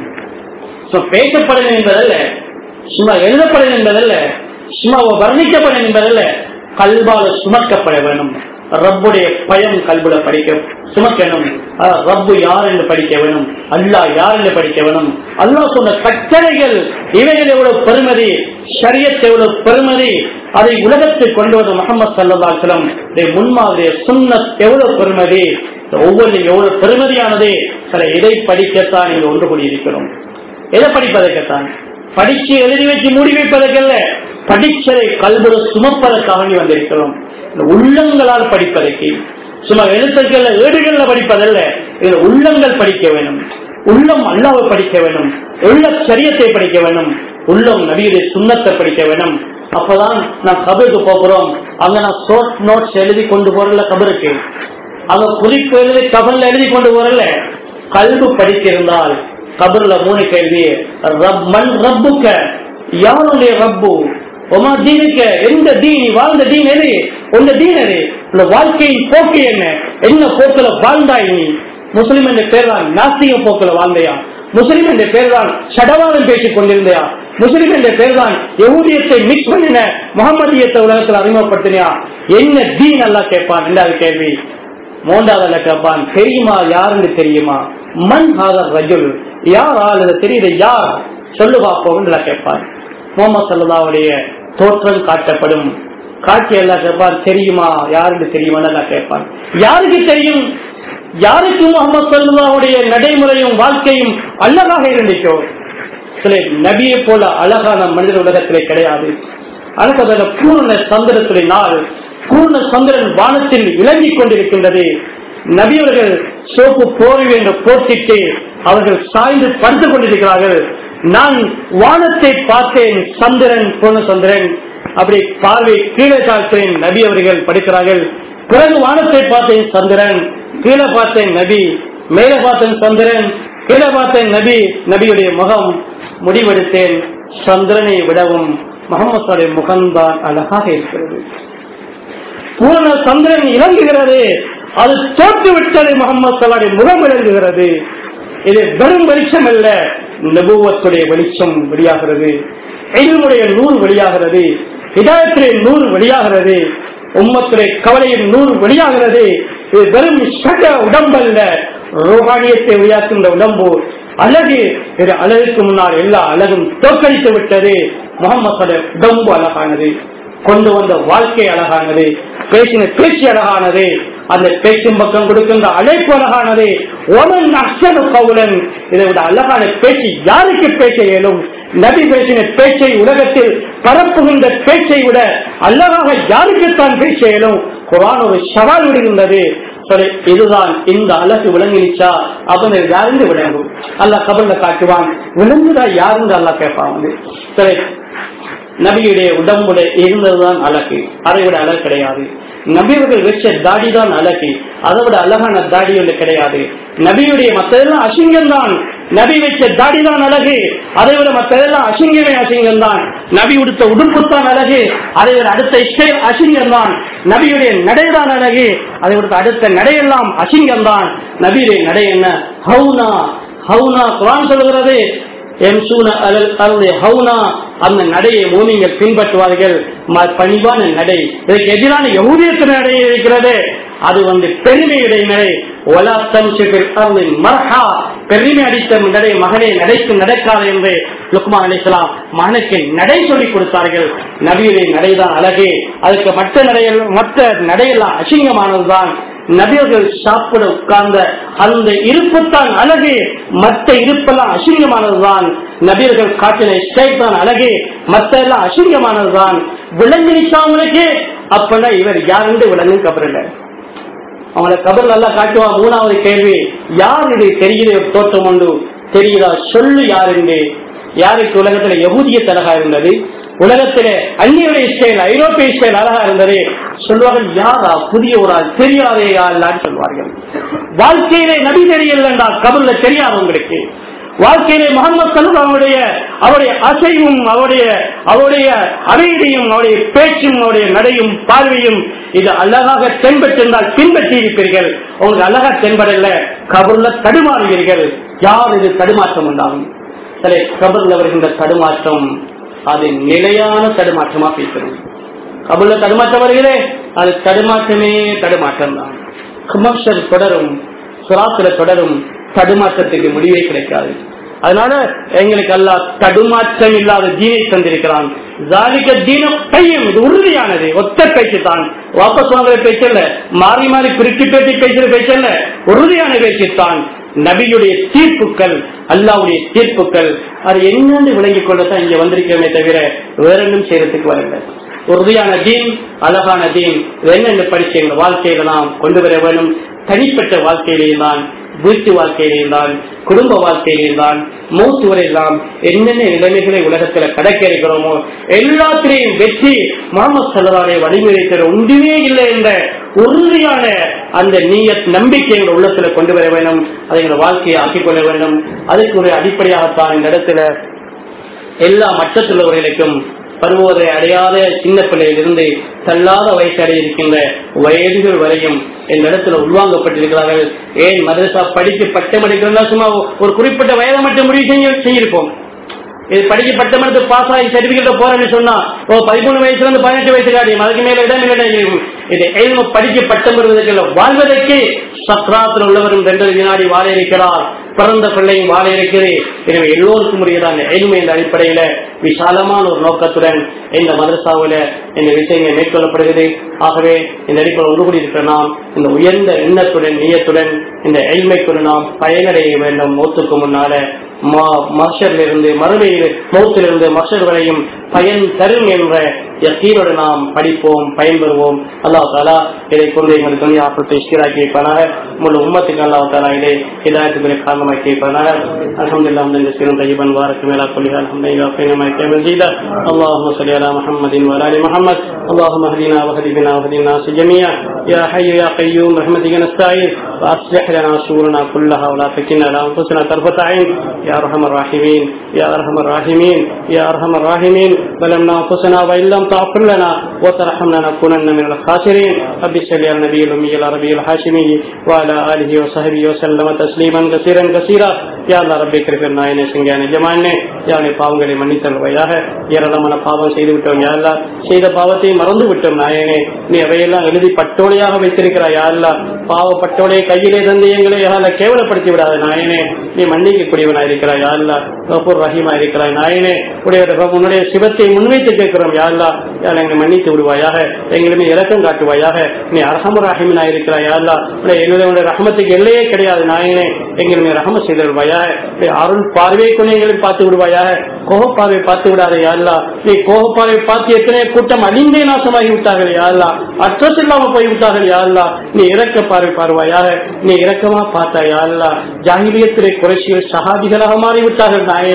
Speaker 1: பேசப்பட என்பதல்ல, சும்மா எழுதப்பட என்பதல்ல, சும்மா வர்ணிக்கப்பட என்பதல்ல, கல்பால சுமக்கப்பட வேண்டும். ரப்புடைய பயம் கல்புல படிக்க சுமக்கணும். ரப்பு யார் என்று படிக்க வேணும், அல்லாஹ் யார் என்று படிக்க வேணும். அல்லாஹ் சொன்ன கட்டளைகள் இவைகள் எவ்வளவு பெருமதி, ஷரியத் எவ்வளவு பெருமதி, அதை உலகத்தில் கொண்டு வந்த முஹம்மது ஸல்லல்லாஹு அலைஹி வஸல்லம் முன்மாதிரிய சுன்னத் எவ்வளவு பெருமதி, ஒவ்வொன்றும் எவ்வளவு பெருமதியானது. சில இதை படிக்கத்தான் இங்கு ஒன்று கூடி இருக்கிறோம். எதை படிப்பதற்கத்தான்? படிச்சு எழுதி வச்சு மூடி வைப்பதற்கல்ல, படிச்சதை கல்புல சுமப்பதற்காக வந்திருக்கிறோம். உள்ளங்களால் படிப்பதற்கு, சும்மா எழுத்துக்கள் ஏடுகள்ல படிப்பதல்ல, உள்ளங்கள் படிக்க வேண்டும். உள்ளம் அல்லாஹ்வை படிக்க வேண்டும், உள்ள ஷரியத்தை படிக்க வேண்டும், உள்ளம் நபியுடைய சுன்னத்தை படிக்க வேண்டும். அப்பதான் நான் கபருக்கு போகிறோம், அங்க நான் ஷார்ட் நோட்ஸ் எழுதி கொண்டு போறல, கபருக்கு அங்க குறிப்பு எழுதி கபர்ல எழுதி கொண்டு போறல. கல்பு படித்திருந்தால் கபர்ல 3 கேள்வி, ரப்புக்க, யாருடைய ரப்பு, ஒமா தீனுக்க, எந்த தீன், வாழ்ந்த தீன் எது, உங்க தீன் எது, இந்த வாழ்க்கையின் போக்கு என்ன, என்ன போக்குல வாழ்ந்தாய் நீ? முஸ்லிம் என்ற பேர் தான் நாஸ்திக போக்குல வாழ்ந்தையா? முஸ்லிம் என்ற பேர் தான் சடவாதம் பேசிக் கொண்டிருந்தையா? முஸ்லிம் என்ற பேர் தான் யஹூதியத்தை மிக்ஸ் பண்ணின முகமதியத்தை உலகத்தில் அறிமுகப்படுத்தினியா? என்ன தீன் எல்லாம் கேட்பான். 2வது கேள்வி. 3வது கேட்பான், தெரியுமா யாருன்னு தெரியுமா? மன் ஹாதர் ரஜுல், யார் ஆள், தெரியுது யார் சொல்லு பார்ப்போம் கேட்பான். முஹம்மது ஸல்லல்லாஹு அலைஹி தோற்றம் காட்டப்படும், காட்சி எல்லாம் கேட்பான். தெரியுமா யாருக்கு தெரியுமா கேட்பான். யாருக்கு தெரியும்? யாருக்கு முஹம்மது ஸல்லல்லாஹு அலைஹி நடைமுறையும் வாழ்க்கையும் அழகாக இருந்துச்சோ, சில நபியை போல அழகான மனிதர் உலகத்திலே கிடையாது. அடுத்தது பூர்ண சந்திரத்துடைய நாள், பூர்ண சந்திரன் வானத்தில் இலங்கிக் கொண்டிருக்கின்றது. நபியவர்கள் சோப்பு போர்வை என்று போட்டிட்டு அவர்கள் சாய்ந்து படுத்து கொண்டிருக்கிறார்கள். நான் வானத்தை பார்த்தேன், சந்திரன், பூர்ண சந்திரன், அப்படி பார்வை கீழே தாழ்த்தேன், நபி அவர்கள் படிக்கிறார்கள். பிறகு வானத்தை பார்த்தேன், சந்திரன், கீழே பார்த்தேன் நபி, மேலே பார்த்தேன் சந்திரன், கீழே பார்த்தேன் நபி, நபியுடைய முகம், முடிவெடுத்தேன் சந்திரனை விடவும் முஹம்மது முகம்தான் அழகாக இருக்கிறது. பூர்ண சந்திரன் இறங்குகிறது, அது தோற்று விட்டது, முஹம்மது முகம் இறங்குகிறது. இது வெறும் வெளிச்சம் அல்ல, நபுவத்துடைய வெளிச்சம் வெளியாகிறது, இல்முடைய நூறு வெளியாகிறது, ஹிதாயத்துடைய நூறு வெளியாகிறது, உம்மத்துடைய கவலையின் நூறு வெளியாகிறது. இது வெறும் சக உடம்பல்ல, ரோஹானியத்தை உயர்த்துகின்ற உடம்பு. அழகு, இது அழகுக்கு முன்னால் எல்லா அழகும் தோற்கடித்து விட்டது. முஹம்மது உடம்பு அழகானது, கொண்டு வந்த வாழ்க்கை அழகானது, பேசின பேச்சு அழகானது, அந்த பேச்சும் பக்கம் கொடுக்கின்ற அழைப்பு அழகானது. ஒமன் அஹ்ஸனு கௌலன், இதை விட அழகான பேச்சு யாருக்கு பேச இயலும்? நபி பேசின பேச்சை உலகத்தில் பரப்புகின்ற பேச்சை விட அழகாக யாருக்குத்தான் பேச இயலும்? குர்ஆன் ஒரு சவால் விடுகின்றது. இதுதான் இந்த அழகு விளங்கிச்சா அவன் யாருந்து விளங்கும்? அல்லாஹ் கபர்ல காட்டுவான், விளங்குதா யாருந்து அல்லாஹ் கேட்பான். சரி, நபியுடைய உடம்புடைய இருந்ததுதான் அழகு, அதை விட அழகு கிடையாது. நபியவர்கள் வச்ச தாடி தான் அழகு, அதை விட அழகான தாடி ஒன்று கிடையாது. நபியுடைய மற்றதெல்லாம் அசிங்கம்தான், நபி வச்ச தாடிதான் அழகு, அதை விட மற்றதெல்லாம் அசிங்கமே அசிங்கம் தான். நபி உடுத்த உடுப்புத்தான் அழகு, அதை விட அடுத்த ஸ்டைல் அசிங்கம் தான். நபியுடைய நடைதான் அழகு, அதை விட அடுத்த நடையெல்லாம் அசிங்கம் தான். நபியுடைய நடை என்ன? ஹவுனா ஹவுனா. குர்ஆன் சொல்கிறது அந்த நடையை மூமின்கள் பின்பற்றுவார்கள். பணிவான நடை. இதற்கு எதிரான யஹூதியத்தின் நடை இருக்கிறது, அது பெருமையுடைய நடை. பெருமை அடித்த நடை மகனே நடைக்கு நடக்காது என்று லுக்மான் அலைஹிஸ்ஸலாம் மகனுக்கு நடை சொல்லிக் கொடுத்தார்கள். நபியுடைய நடைதான் அழகு, அதுக்கு மற்ற நடையெல்லாம் அசிங்கமானதுதான். நபியர்கள் சாப்பிட உட்கார்ந்த அந்த இருப்புத்தான் அழகு, மற்ற இருப்பெல்லாம் அசிங்கமானதுதான். நபியர்கள் காட்டின ஸ்டைல் தான் அழகு, மற்ற எல்லாம் அசிங்கமானதுதான். விளங்கிச்சாங்களுக்கு அப்பனா இவர் யாருன்னு விளங்கும் கபரில் அவங்கள கபர் நல்லா காட்டுவா. மூணாவது கேள்வி, யார் இது தெரிகிற தோற்றம் உண்டு தெரியுதா சொல்லு யார் என்று. யாருக்கு உலகத்துல யஹூதியத் அழகா இருந்தது, உலகத்திலே அந்நியுடைய ஸ்டைல் ஐரோப்பிய ஸ்டைல் அழகா இருந்தது சொல்வார்கள். யாரா புதிய ஒரு ஆள் தெரியாதே யாருன்னு சொல்வார்கள். வாழ்க்கையிலே நபி தெரியலண்டா கபர்ல தெரியாது உங்களுக்கு. வாழ்க்கையிலே முகமது ஸல்லல்லாஹு அவருடைய அசைவும் அவருடைய அமைதியும் அவருடைய பேச்சும் அவருடைய நடையும் பார்வையும் இது அழகாக தென்பட்டிருந்தால் பின்பற்றி இருப்பீர்கள். உங்களுக்கு அழகா தென்படல கபர்ல தடுமாறுவீர்கள். யார் இது தடுமாற்றம் உண்டாகும்? சரி, கபர்ல வருகின்ற தடுமாற்றம் அது நிலையான தடுமாற்றமா பேசணும். கபர்ல தடுமாற்றம் வருகிறே அது தடுமாற்றமே தடுமாற்றம் தான். கமர்ஷியல் தொடரும், சுராத்துல தொடரும், தடுமாற்றத்துக்கு முடிவே கிடைக்காது. அதனால எங்களுக்கு அல்லாஹ் தடுமாற்றம் இல்லாத தீனை தந்திருக்கிறான். இது உறுதியானது, ஒத்த பேச்சு தான், வாபஸ் வாங்குற பேச்சு அல்ல, மாறி மாறி பிரிச்சு பேசி பேசுற பேச்சு அல்ல, உறுதியான பேச்சு தான். நபியுடைய தீர்ப்புகள், அல்லாஹ்வுடைய தீர்ப்புகள், அது என்னன்னு விளங்கிக் கொள்ளத்தான் இங்க வந்திருக்கிறோமே தவிர வேற ஒன்றும் செய்யறதுக்கு வரல. உறுதியான தீன், அழகான தீன் என்னென்ன படிச்சு எங்க வாழ்க்கையில நாம் கொண்டு வர வேணும். தனிப்பட்ட வாழ்க்கையிலேயும் தான், வீட்டு வாழ்க்கையிலேயும் தான், குடும்ப வாழ்க்கையிலேயும் தான், மௌத்து வரையெல்லாம் என்னென்ன நிலைமைகளை உலகத்துல கடக்க இருக்கிறோமோ எல்லாத்திலையும் வெற்றி முஹம்மது ஸல்லல்லாஹு அலைஹி வழிமுறைக்கிற ஒன்றுமே இல்லை என்ற உறுதியான அந்த நீயத் நம்பிக்கை எங்கள் உள்ளத்துல கொண்டு வர வேண்டும். அதை எங்கள் வாழ்க்கையை ஆக்கிக் கொள்ள வேண்டும். அதுக்கு ஒரு அடிப்படையாகத்தான் இந்த இடத்துல எல்லா மற்றத்துள்ளவர்களுக்கும் பருவதை அடையாத சின்ன பிள்ளையிலிருந்து தள்ளாத வயசு அடைய இருக்கின்ற வயதுகள் வரையும் இந்த இடத்துல உள்வாங்கப்பட்டிருக்கிறார்கள். ஏன் மதரசா படிக்க பட்டம் அடிக்கிறதா சும்மா ஒரு குறிப்பிட்ட வயதை மட்டும் முடிவு செஞ்சிருப்போம். இது படிக்க பட்டம் எடுத்து பாஸ் ஆகி சர்டிபிகேட் போறேன்னு சொன்னா 13 வயசுல இருந்து 18 வயசு காட்டியும் அதுக்கு மேல இடம் இல்லை. இது படிக்க பட்டம் பெறுவதற்கு வாழ்வதற்கு சத்ராத்தில் உள்ளவரும் 2 வினாடி வாழ இருக்கிறார், பிறந்த பிள்ளையும் வாழ இருக்கிறது. எனவே எல்லோருக்கும் உரியதான எளிமை என்ற அடிப்படையில விசாலமான ஒரு நோக்கத்துடன் இந்த மதரசாவில இந்த விஷயங்கள் மேற்கொள்ளப்படுகிறது. ஆகவே இந்த அடிப்படையில் ஒன்றுபடி இருக்கிற நாம் இந்த உயர்ந்த எண்ணத்துடன் நீயத்துடன் இந்த எளிமைக்குடன் நாம் பயனடைய வேண்டும். மௌத்துக்கு முன்னால மஹ்ஷரிலிருந்து மறுமையில் மௌத்திலிருந்து மஹ்ஷர் வரையும் பயன் தரும் என்ற யக்கீனோடு நாம் படிப்போம், பயன்பெறுவோம். அல்லாஹ் தஆலா இதை கொண்டு எங்கள் துணியை ஆப்பத்தை இஸ்திராக்கி வைப்பானாக. முழு உம்மத்துக்கு அல்லாஹ் தஆலா இதை ஹிதாயத்துக்கு காரணமாக்கி வைப்பானாக. அல்ஹம்துலில்லாஹ் ஹம்தன் கஸீரன் தய்யிபன் முபாரக்கன் அலா குல்லி ஹால் ஹம்தன் யஃபீன மா மஜீதா. அல்லாஹும்ம ஸல்லி அலா முஹம்மதின் வ அலா ஆலி முஹம்மத். அல்லாஹும்ம ஹ்தினா வ ஹ்தி பினா வ ஹ்தி நாஸ் ஜமீஆ யா ஹய்யு யா கய்யூம் برحمتك نستعين واصلح لنا شؤوننا كلها ولا تكلنا الى انفسنا طرفة عين يا ارحم الراحمين يا ارحم الراحمين يا ارحم الراحمين. ظلمنا انفسنا وان لم تغفر لنا وترحمنا لنكونن من الخاسرين. رب صل على النبي الامي العربي الهاشمي وعلى اله وصحبه وسلم تسليما كثيرا كثيرا. يا الله رب اغفر لنا ان سنجان ஜமானே யானை பாவங்களை மன்னித்தல்வையாக. ஏராளமான பாவம் செய்து விட்டோம் யா அல்லாஹ், செய்த பாவத்தை மறந்து விட்டோம் நாயனே. நீ அவையெல்லாம் எழுதி பட்டோலையாக வைத்திருக்கிறாய் யா அல்லாஹ். பாவ பட்டோலையை கையிலே தந்து எங்களை கேவலப்படுத்தி விடாத நாயனே. நீ மன்னிக்கக்கூடியவனாய் இருக்கிறாய் யா அல்லாஹ், கஃபூர் ரஹீமா இருக்கிறாய் நாயனே. உன்னுடைய சிவத்தை முன்வைத்து கேட்கிறோம் யா அல்லாஹ். எங்களை மன்னித்து விடுவாயாக, எங்களுமே இரக்கம் காட்டுவாயாக. நீ அர்ஹமர் ரஹீமனா இருக்கிறாய் யா அல்லாஹ். எங்களுடைய ரஹமத்துக்கு எல்லையே கிடையாது நாயனே. எங்களுமே ரஹமத் செய்து விடுவாயாக. அருள் பார்வை கொண்டு எங்களுக்கு பார்த்து விடுவாயாக, கோப பார்வை பார்த்து விடாத யா அல்லாஹ். நீ கோப பார்வை பார்த்து எத்தனை கூட்டம் அழிந்தே நாசமாகி விட்டார்கள் யா அல்லாஹ், அட்ரஸ் இல்லாமல் போய்விட்டார்கள் யா அல்லாஹ். நீ இரக்க பார்வை பார்வாயாக, நீ இரக்கமா பார்த்தா யா அல்லாஹ். ஜாஹிலியத்திலே குறைஷிகள் சஹாபிகளாக மாறிவிட்டார்கள் நாயனே.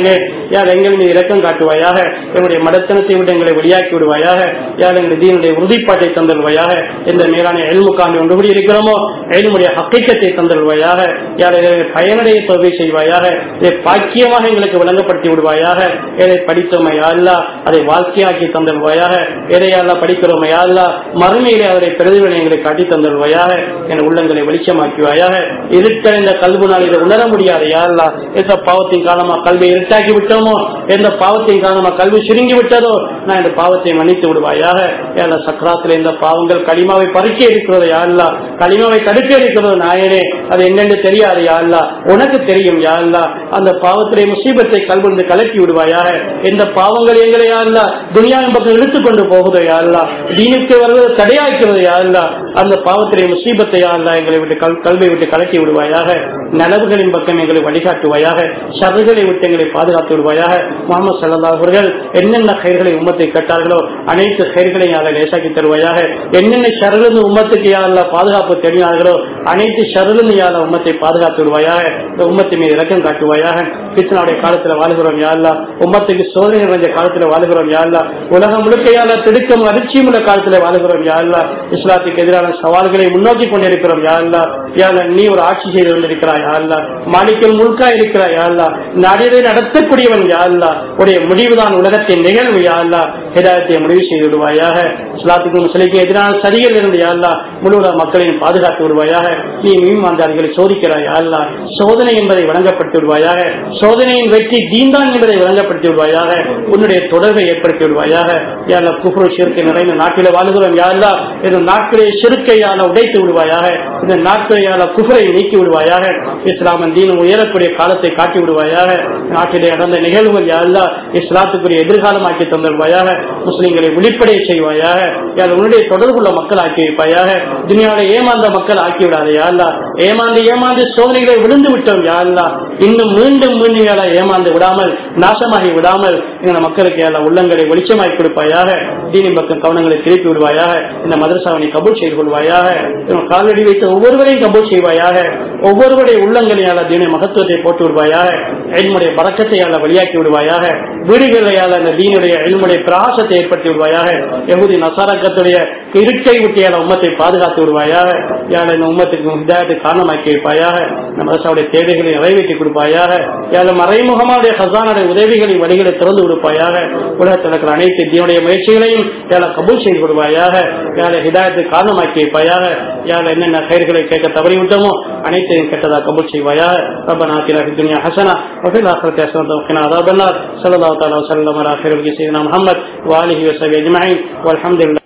Speaker 1: யார் எங்கள் மீது இரக்கம் காட்டுவாயாக, எங்களுடைய மடத்தனத்தை விட்டு எங்களை வெளியாக்கி விடுவாயாக, யார் எங்களுடைய தீனுடைய உறுதிப்பாட்டை தந்தல்வாயாக, எந்த மேலான எல்முக்காண்டி ஒன்று கூடி இருக்கிறோமோ எல்முடைய ஹக்கீக்கத்தை தந்தல்வாயாக, யார் பயனடைய தொகை செய்வாயாக, இதை பாக்கியமாக எங்களுக்கு விளங்கப்படுத்தி விடுவாயாக, எதை படித்தோமை அல்லா அதை வாழ்க்கையாக்கி தந்தல்வாயாக, எதையெல்லாம் படிக்கிறோமை அல்லா மறுமையிலே அவரை பிரதிபலனை எங்களுக்கு காட்டி தந்தல்வாயாக, என் உள்ளங்களை வெளிச்சமாக்குவாயாக. இருட்டடைந்த கல்வினால் இதை உணர முடியாது யாருலா, எந்த பாவத்தின் காரணமா கல்வியை இருட்டாக்கி விட்டோமோ, எந்த பாவத்தின் காரணமா கல்வி சுருங்கி விட்டதோ நான் இந்த பாவத்தை மன்னித்து விடுவாயாக. யாரா சக்கராத்தில் எந்த பாவங்கள் களிமாவை பறிக்க இருக்கிறதோ யாருலா, களிமாவை தடுக்க இருக்கிறதோ நாயனே அது என்னென்று தெரியாது யாருலா, உனக்கு தெரியும் யாருலா. அந்த பாவத்திலே முசீபத்தை கல்விந்து கலக்கி விடுவாயாக. எந்த பாவங்கள் எங்களை யாருலா துனியாவின் பக்கம் இழுத்துக் கொண்டு போகுதோ யாருலா, தீனுக்கு வருவது தடையாக்கிறது யாருலா, அந்த பாவத்திலே முசீபத்தை யாருலா எங்களை விட்டு கல்வியை விட்டு கலக்கி விடுவாயாக. நலவுகளின் பக்கம் எங்களை வழிகாட்டுவாயாக, ஷர்களை விட்டு எங்களை பாதுகாத்து விடுவாயாக. முஹம்மது ஸல்லல்லாஹு அலைஹி வஸல்லம் என்னென்ன கைர்களை உம்மத்தை கேட்டார்களோ அனைத்து கைர்களை யாரை லேசாக்கி தருவாயாக. என்னென்ன ஷர்லிருந்து உம்மத்துக்கு யாரெல்லாம் பாதுகாப்பு தெரியார்களோ அனைத்து ஷர்லிருந்து யார உம்மத்தை பாதுகாத்து விடுவாயாக. இந்த உம்மத்தை மீது இலக்கம் காட்டுவாயாக. பித்னாவுடைய காலத்தில் வாழுகிறோம் யாருலா, உம்மத்துக்கு சோதனை நிறைஞ்ச காலத்தில் வாழுகிறோம் யாருலா, உலகம் முழுக்க யாரா திடுக்கம் அதிர்ச்சியும் உள்ள காலத்தில் வாழுகிறோம் யாருலா, இஸ்லாத்துக்கு எதிரான சவால்களை முன்னோக்கி கொண்டிருக்கிறோம் யாருலா. யாரா நீ ஒரு ஆட்சி செய்து கொண்டிருக்கிறாய் யாருலா, மாலிக்கல் முல்கா இருக்கிறாய் யாருலா, நாடியதை நடத்தக்கூடியவன் யாருலா, உடைய முடிவுதான் உலகத்தின் நிகழ்வு யாருலா. ஹிதாயத்தை முடிவு செய்து விடுவாயாக. இஸ்லாத்துக்கு முஸ்லிமுக்கு எதிரான சதிகள் இருந்து யாருலா முழு மக்களையும் பாதுகாத்து விடுவாயாக. நீ மீன்மாந்தார்களை சோதிக்கிறாய் யாருலா, சோதனை என்பதை வழங்கப்பட்டு விடுவாயாக. சோதனையின் வெற்றி தீன்தான் என்பதை வழங்கப்படுத்தி விடுவாயாக. உன்னுடைய தொடர்பை ஏற்படுத்தி விடுவாயாக. யாரா குஃப்ரு ஷிர்க் நிறைந்த நாட்டில வாழுகிறோம் யாருலா, இந்த நாட்களே ஷிர்க்கை யாரா உடைத்து விடுவாயாக. இந்த நாட்களை யாரா குஃப்ரை நீக்கி விடுவாயாக. இஸ்லாமின் தீனும் உயரக்கூடிய காலத்தை காட்டி விடுவாயாக. நாட்டிலே நடந்த நிகழ்வுகள் யாருலா இஸ்லாத்துக்குரிய எதிர்காலமாக்கி தந்துடுவாயாக. முஸ்லிம்களை விழிப்படைய செய்வாயாக. யார் உன்னுடைய தொடர்புள்ள மக்கள் ஆக்கி வைப்பாயாக. துனியாவை ஏமாந்த மக்கள் ஆக்கி விடாத யாருலா, ஏமாந்து சோதனைகளை விழுந்து விட்டோம் யாருலா, இன்னும் மீண்டும் ஏமாந்து விடாமல் நாசமாகி விடாமல் எங்க மக்களுக்கு எல்லாம் உள்ளங்களை வெளிச்சமாக்கி கொடுப்பாயாக. தீனின் பக்கம் கவனங்களை திருப்பி விடுவாயாக. இந்த மதரசாவை கபூல் செய்து கொள்வாயாக. காலடி வைத்த ஒவ்வொருவரையும் கபூல் செய்வாயாக. ஒவ்வொருவருடைய உள்ளங்களையால தீன மகத்துவத்தை போட்டு விடுவாயாக. எல்முடைய பறக்கத்தை வெளியாக்கி விடுவாயாக. வீடுகளையால அந்த தீனுடைய எல்முடைய பிரகாசத்தை ஏற்படுத்தி விடுவாயாக. யஹூதி நசாரக்கத்துடைய இருக்கை விட்டியால உம்மத்தை பாதுகாத்து விடுவாயாக. யாழ் இந்த உம்மத்துக்கு ஹிதாயத்தை காரணமாக்கி வைப்பாயாக. இந்த மதரசாவுடைய தேவைகளை நிறைவேற்றி கொடுப்பாயாக. யாழ் மறைமுகமாவுடைய ஹசானுடைய உதவிகளின் வழிகளை திறந்து கொடுப்பாயாக. உலகத்தில் இருக்கிற அனைத்து தீனுடைய முயற்சிகளையும் யாழ கபூல் செய்து கொடுப்பாயாக. யாழ ஹிதாயத்தை காரணமாக்கி வைப்பாயாக. யாழ் என்னென்ன கயிர்களை கேட்க தவறிவிட்டோமோ அனைத்தையும் கெட்டதா கபூல் செய்வாயாக. ரப்பனா ஆத்தினா ஃபித் துன்யா ஹஸனா வ ஃபில் ஆখিরাতি ஹஸனத்தன் வ கினா அஸாபன்னார். ஸல்லல்லாஹு தஆலா வஸல்லம் அலா கைரில் சய்யிதினா முஹம்மத் வ ஆலிஹி வ ஸஹ்பிஹி அஜ்மஈன் வல்ஹம்துலில்லாஹ்.